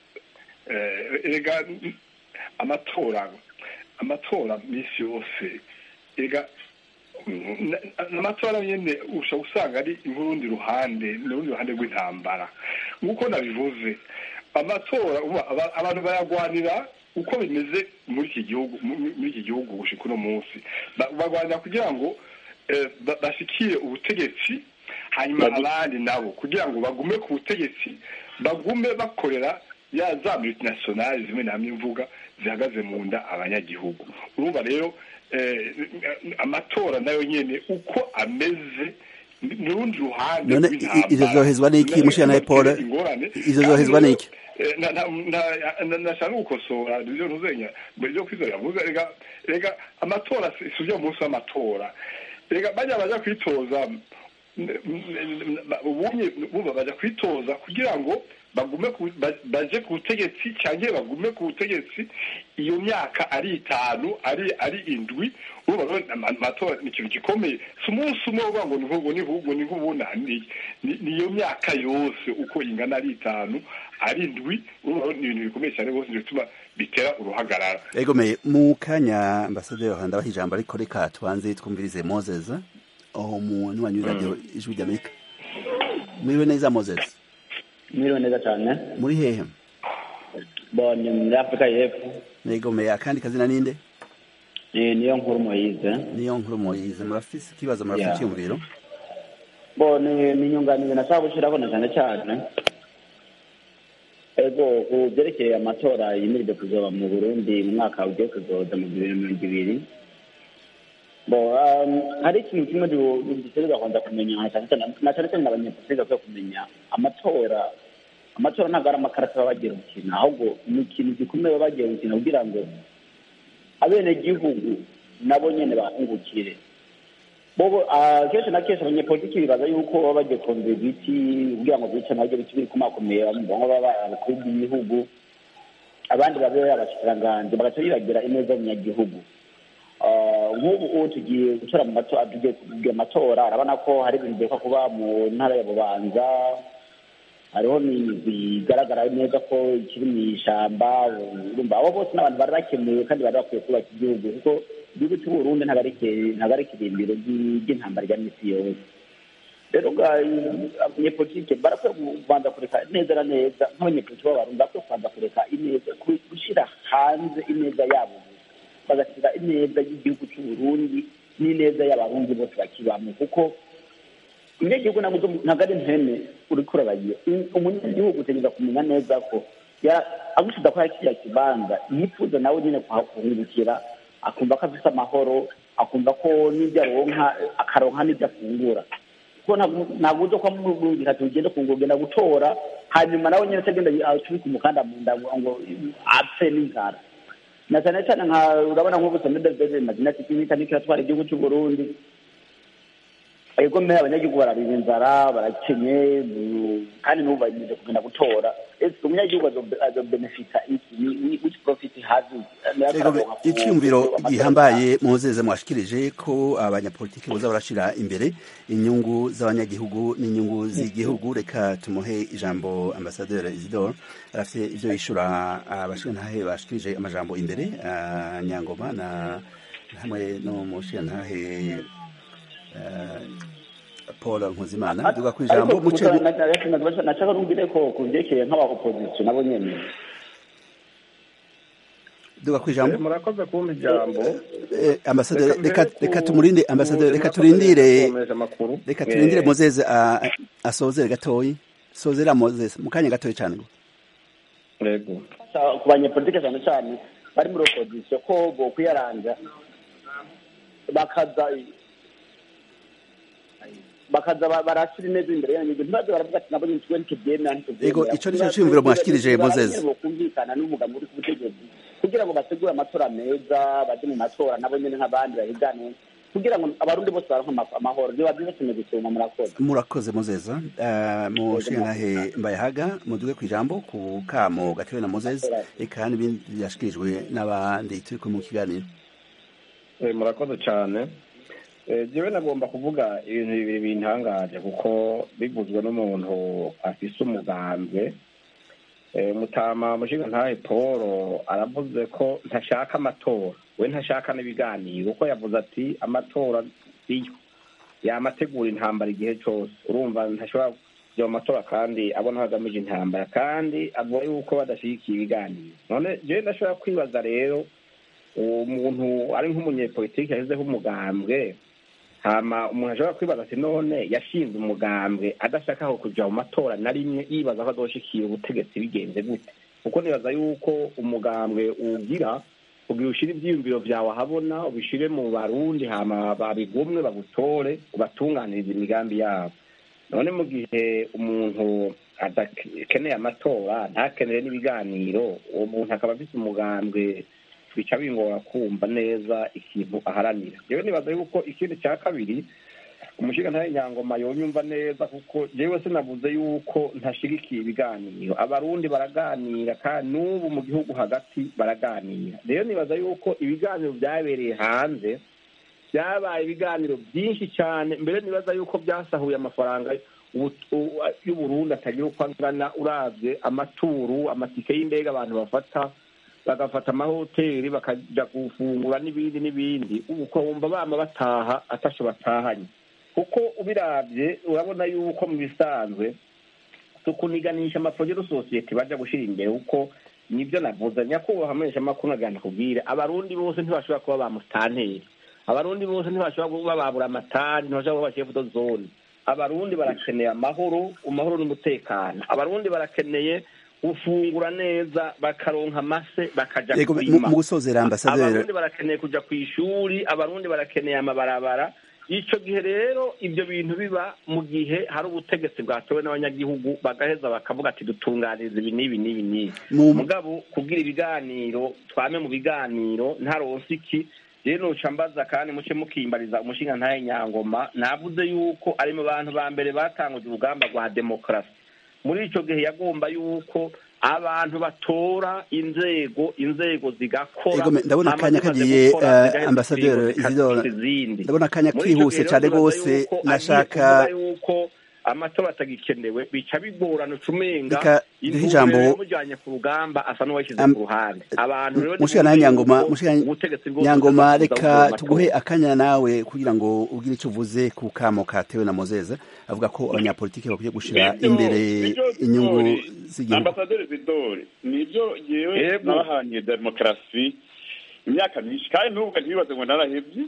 ega amatora amatora misi yose ega amatora nyene ushobora usanga ari urundi ruhande n'urundi ruhande rw'intambara nk'uko nabivuze amatora abantu bayagwanira uko bimeze muri iki gihugu muri iki gihugu gushika uno munsi bagwanira kugira ngo bashikire ubutegetsi hanyuma abandi nabo kugira ngo bagume ku butegetsi bagume bakorera ya za multinationale zimwe namwe mvuga zihagaze mu nda abanyagihugu. Urumva rero amatora nayo nyene uko ameze n'urundi ruhande rw'intambara izo zohezwa n'iki mushana Paul izo zohezwa n'iki nashaka gukosora ibyo ntuzenya ibyo kwizera yavuze rega rega amatora si byo munsi w'amatora rega bajya baja kwitoza ubunye bumva baja kwitoza kugira ngo bagume baje ku butegetsi cyangwa bagume ku butegetsi iyo myaka ari itanu ari ari indwi ubu amatora ni ikintu gikomeye si umunsi umwe uvuga ngo nivugo nivugo nivubunani niyo myaka yose uko ingana ari itanu ari indwi ubu ni ibintu bikomeye cyane rwose bituma bitera uruhagarara. Egomeye mu kanya ambasaderi Yohanda baha ijambo ariko reka tubanze twumvirize Moses aho umuntu wanyura radio ijwi ry'Amerika. Muriwe neza Moses? Miriwe neza cyane. Muri hehe? Boni muri Afrika y'Epfo. Negomeye akandi kazina ninde? Eh niyo nkuru Moise. Niyo nkuru Moise murafise ikibazo murafise cyumviro? Boni ni nyunganire nashabushira bona cyane cyane. Ego kubyerekeye amatora yimirije kuzoba mu Burundi mu mwaka ugiye kuzoza mu bibiri na mirongo ibiri. Bo hari ikintu kimwe dutegerezwa kwanza kumenya cyane cyane na cyane cyane abanyapolitiki bakwiye kumenya amatora amatora ntabwo ari amakarita bagiye gukina ahubwo ni ikintu gikomeye bagiye gukina kugira ngo abenegihugu nabo nyene bahungukire. Bobo kenshi na kenshi abanyapolitiki bibaza yuko baba bagiye kumva ibiti kugira ngo bice nabyo biti biri kumakomeye bamwe baba abakuru b'igihugu abandi babe abashikiranganje bagaca bibagira ineza y'abanyagihugu. Nk'ubu ubu tugiye gutora mu matora tugiye kugira amatora arabona ko hari ibintu byo kuba mu ntara ya Bubanza hariho bigaragara neza ko ikiri mu ishyamba urumva abo bose n'abantu bari bakemuye kandi bari bakwiye kubaka igihugu kuko igihugu cy'u Burundi ntabwo ari ikirimbiro ry'intambara rya misi yose. Rero abanyepolitike barakwiye kubanza kureka neza na neza nk'abanyepolitike b'abarundi bakwiye kubanza kureka ineza gushyira hanze ineza yabo bagashyira ineza y'igihugu cy'u Burundi n'ineza y'abarundi bose bakibamo kuko umunyagihugu ntabwo ari mpene uri kurabagiye umunyagihugu utegereza kumenya neza ko agushiza ko yakiriya kibanza yifuza nawe nyine kuhahungukira akumva ko afite amahoro akumva ko n'ibyo aronka akaronka n'ibyo afungura kuko ntabwo uza kwa murungira ati ugende kungura ugenda gutora hanyuma nawe nyine atagenda acubika umukanda mu nda ngo apfe n'inzara na cyane cyane nka urabona nk'ubu Senderi David Madina Tikimika niko yatwara igihugu cy'u Burundi. Ego mwe abanyagihugu bararira inzara barakenye kandi n'ubu bagiye kugenda gutora ese umunyagihugu azo benefita iki which profit has icyumviro gihambaye Moses mwashikirije ko abanyapolitiki boza barashira imbere inyungu z'abanyagihugu n'inyungu z'igihugu. Reka tumuhe ijambo ambasaderi Isidore arafite ivyo yishura abashintahe bashikirije amajambo imbere Nyangoma na hamwe no mushintahe Paul Nkuzimana duga ku ijambo muce nashaka rumbire ko kuvyekeye nk'aba opposition nabo nyene duga ku ijambo murakoze kumpa ijambo ambasaderi reka reka tumurinde ambasaderi reka turindire reka turindire Moses asozere gatoyi sozera Moses mukanya gatoyi cyane ngo yego ku banyepolitike cyane cyane bari muri opposition ko bo kuyaranga bakaza bakaza barashira ineza imbere yanyu ntibaze baravuga ati nabo nyinshi wende kidena yego ico nico cyumviro mwashikirije Moses kumvikana n'umugabo uri kubutegetsi kugira ngo bategure amatora meza baje mu matora nabo nyene nk'abandi bahigane kugira ngo abarundi bose baronke amahoro niba byose gusoma murakoze murakoze Moses mu shingahe mbayahaga muduge ku ijambo ku kamo gatewe na Moses eka n'ibindi byashikirijwe n'abandi turi mu kiganiro. Murakoze cyane. Jewe nagomba kuvuga ibintu bibiri bintangaje kuko bivuzwe n'umuntu afise umugambi mutama mushinga ntahe Paul aravuze ko ntashaka amatora we ntashaka n'ibiganiro uko yavuze ati amatora iyo yamategura intambara igihe cyose urumva ntashobora kujya mu matora kandi abona hagamije intambara kandi avuga yuko badashigikiye ibiganiro. None jewe ndashobora kwibaza rero umuntu ari nk'umunyepolitiki yahizeho umugambwe hama umuntu ashobora kwibaza ati none yashinze umugambwe adashaka aho kuja mu matora na rimwe yibaza ko azoshikira ubutegetsi bigenze gute kuko nibaza yuko umugambwe ugira kugira ushire ivyiyumviro vyawe ahabona ubishire mu barundi hama babigomwe bagutore ubatunganiriza imigambi yabo none mu gihe umuntu adakeneye amatora ntakenere n'ibiganiro uwo muntu akaba afise umugambwe bica bingora kumva neza ikintu aharanira yewe nibaza yuko ikindi cya kabiri umushinga ntaye Nyangoma yonyumva neza kuko jewe sinavuze yuko ntashigikiye ibiganiro abarundi baraganira kandi n'ubu mu gihugu hagati baraganira rero nibaza yuko ibiganiro byabereye hanze byabaye ibiganiro byinshi cyane mbere nibaza yuko byasahuye amafaranga y'Uburundi atagira uko angana uravye amaturu amatike y'indege abantu bafata bagafata amahoteli bakaja gufungura n'ibindi n'ibindi uko wumva bama bataha atasho batahanye kuko ubiravye urabona yuko mu bisanzwe tukuniganisha amaproject society baja gushira imbere uko nibyo navuze nyakubahwa hamenyesha amakuru agana kubwira abarundi bose ntibashobora kuba ba mustanteri abarundi bose ntibashobora kuba babura amatari ntibashobora kuba chef de zone abarundi barakeneye amahoro amahoro n'umutekano abarundi barakeneye ufungura neza bakaronka amase bakaja kwima mu gusozera ambasaderi abarundi barakeneye kuja kwishuri abarundi barakeneye amabarabara ico gihe rero ibyo bintu biba mu gihe hari ubutegetsi bwatowe n'abanyagihugu bagaheza bakavuga ati dutunganiriza ibi n'ibi n'ibi n'ibi mugabo kugira ibiganiro twame mu biganiro ntaronse iki rero noca mbaza kandi muce mukimbariza umushinga ntaye Nyangoma navuze yuko ari mu bantu ba mbere batanguje urugamba rwa demokarasi muri ico gihe yagomba yuko abantu batora inzego inzego zigakora ndabona akanya kagiye ambasaderi Isidore ndabona akanya kwihuse cyane gose nashaka yuko amatora atagikenewe bica bigorana ucumenga ijambo mujanye ku rugamba asa n'uwashyize ku ruhande abantu rero mushika Nyangoma mushika Nyangoma reka tuguhe akanya nawe kugira ngo ugire icyo uvuze ku kamo katewe na Mozeze avuga ko abanyapolitike bakwiye gushira imbere inyungu z'igihugu ambasaderi Isidore nivyo yewe nabahanye demokarasi imyaka myinshi kandi n'ubwo ntibibaze ngo narahevye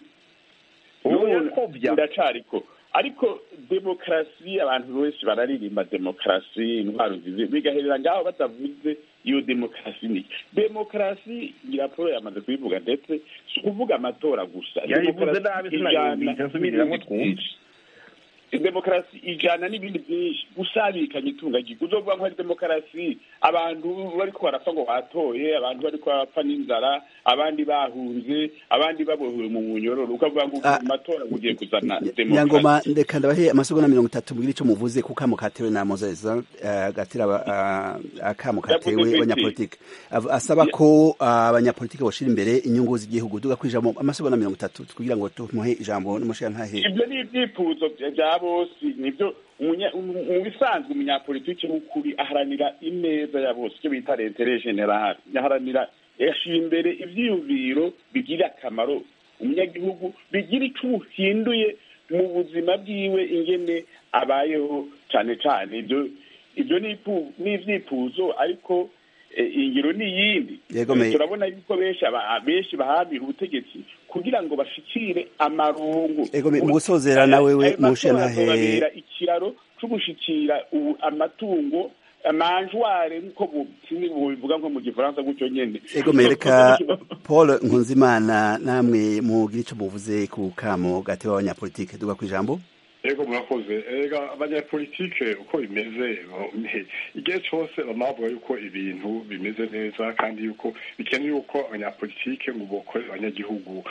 ubu ndacariko ariko demokarasi abantu bose bararirimba demokarasi intwaro zizi bigaherera ngaho batavuze iyo demokarasi ni demokarasi iraporo yamaze kubivuga ndetse si ukuvuga amatora gusa yayivuze nabi sinayumvise nsubiramo twumve demokarasi ijana n'ibindi byinshi gusabikanya itunga gihugu uzovuga nko ari demokarasi abantu bariko barapfa ngo batoye abantu bariko barapfa n'inzara abandi bahunze abandi babohewe mu munyororo ukavuga ngo amatora ugiye kuzana demokarasi Nyangoma ndeka ndabahe amasegonda mirongo itatu mugira ico muvuze ku kamo katewe na Moses gatira akamo katewe abanyapolitike asaba ko abanyapolitike boshira imbere inyungu z'igihugu duga kwijamo amasegonda mirongo itatu kugira ngo tumuhe ijambo n'umushira ntahe ibyo ni ibyifuzo bya bose nibyo mu bisanzwe umunyapolitiki w'ukuri aharanira ineza ya bose icyo bita l'intérêt général aharanira yashira imbere ivyiyumviro bigira akamaro umunyagihugu bigira icyo uhinduye mu buzima bwiwe ingene abayeho cyane cyane ibyo ibyo ni ivyifuzo ariko ingiro ni yindi turabona yuko benshi benshi bahabira ubutegetsi kugira ngo bashikire amarongo mu gusozera nawe we mushe nahe ikiraro cyo gushikira amatungo amanjware nko bivuga nko mu gifaransa gutyo nyene ego mereka Paul Nkunzimana namwe mugira ico muvuze ku kamo gatewe abanyapolitike duga ku ijambo ego murakoze ega abanyapolitike uko bimeze igihe cyose bamavuga yuko ibintu bimeze neza kandi yuko bikenewe yuko abanyapolitike ngo bokore abanyagihugu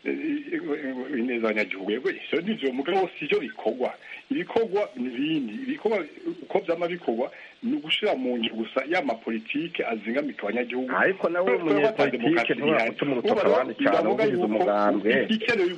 ineza abanyagihugu yego ivyo nivyo mugabo sivyo bikorwa ibikorwa n'ibindi ibikorwa uko vyama bikorwa ni ugushira mu ngiro gusa y'amapolitike azingamika abanyagihugu ariko nawe umunyapolitike ntiyatuma urutoka abandi cyane uvugize umugambwe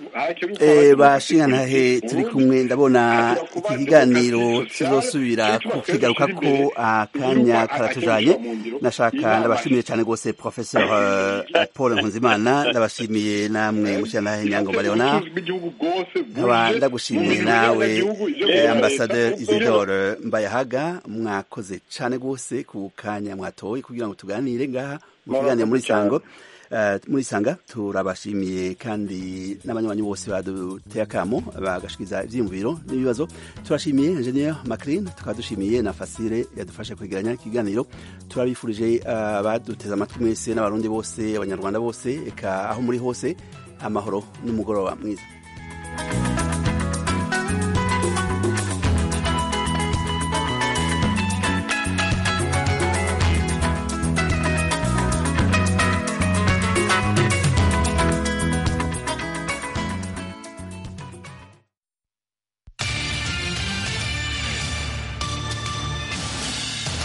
bashinga ntahe turi kumwe ndabona iki kiganiro kizosubira kukigaruka ko akanya karatujanye nashaka ndabashimiye cyane gose professeur Paul Nkunzimana ndabashimiye namwe mushya nahe Nyangoma Leona nkaba ndagushimiye nawe ambassadeur Isidore Mbayahaga mwakoze cyane gose ku kanya mwatoye kugira ngo tuganire ngaha mu kiganiro muri sango Uh, muri sanga turabashimiye kandi n'abanywanyi bose baduteye akamo bagashikiza ivyiyumviro n'ibibazo. Turashimiye Engineer Maclean, tukadushimiye na Fasire yadufashe kwegeranya ikiganiro. Turabifurije abaduteze uh, amatwi mwese n'abarundi bose, abanyarwanda bose, eka aho muri hose, amahoro n'umugoroba mwiza.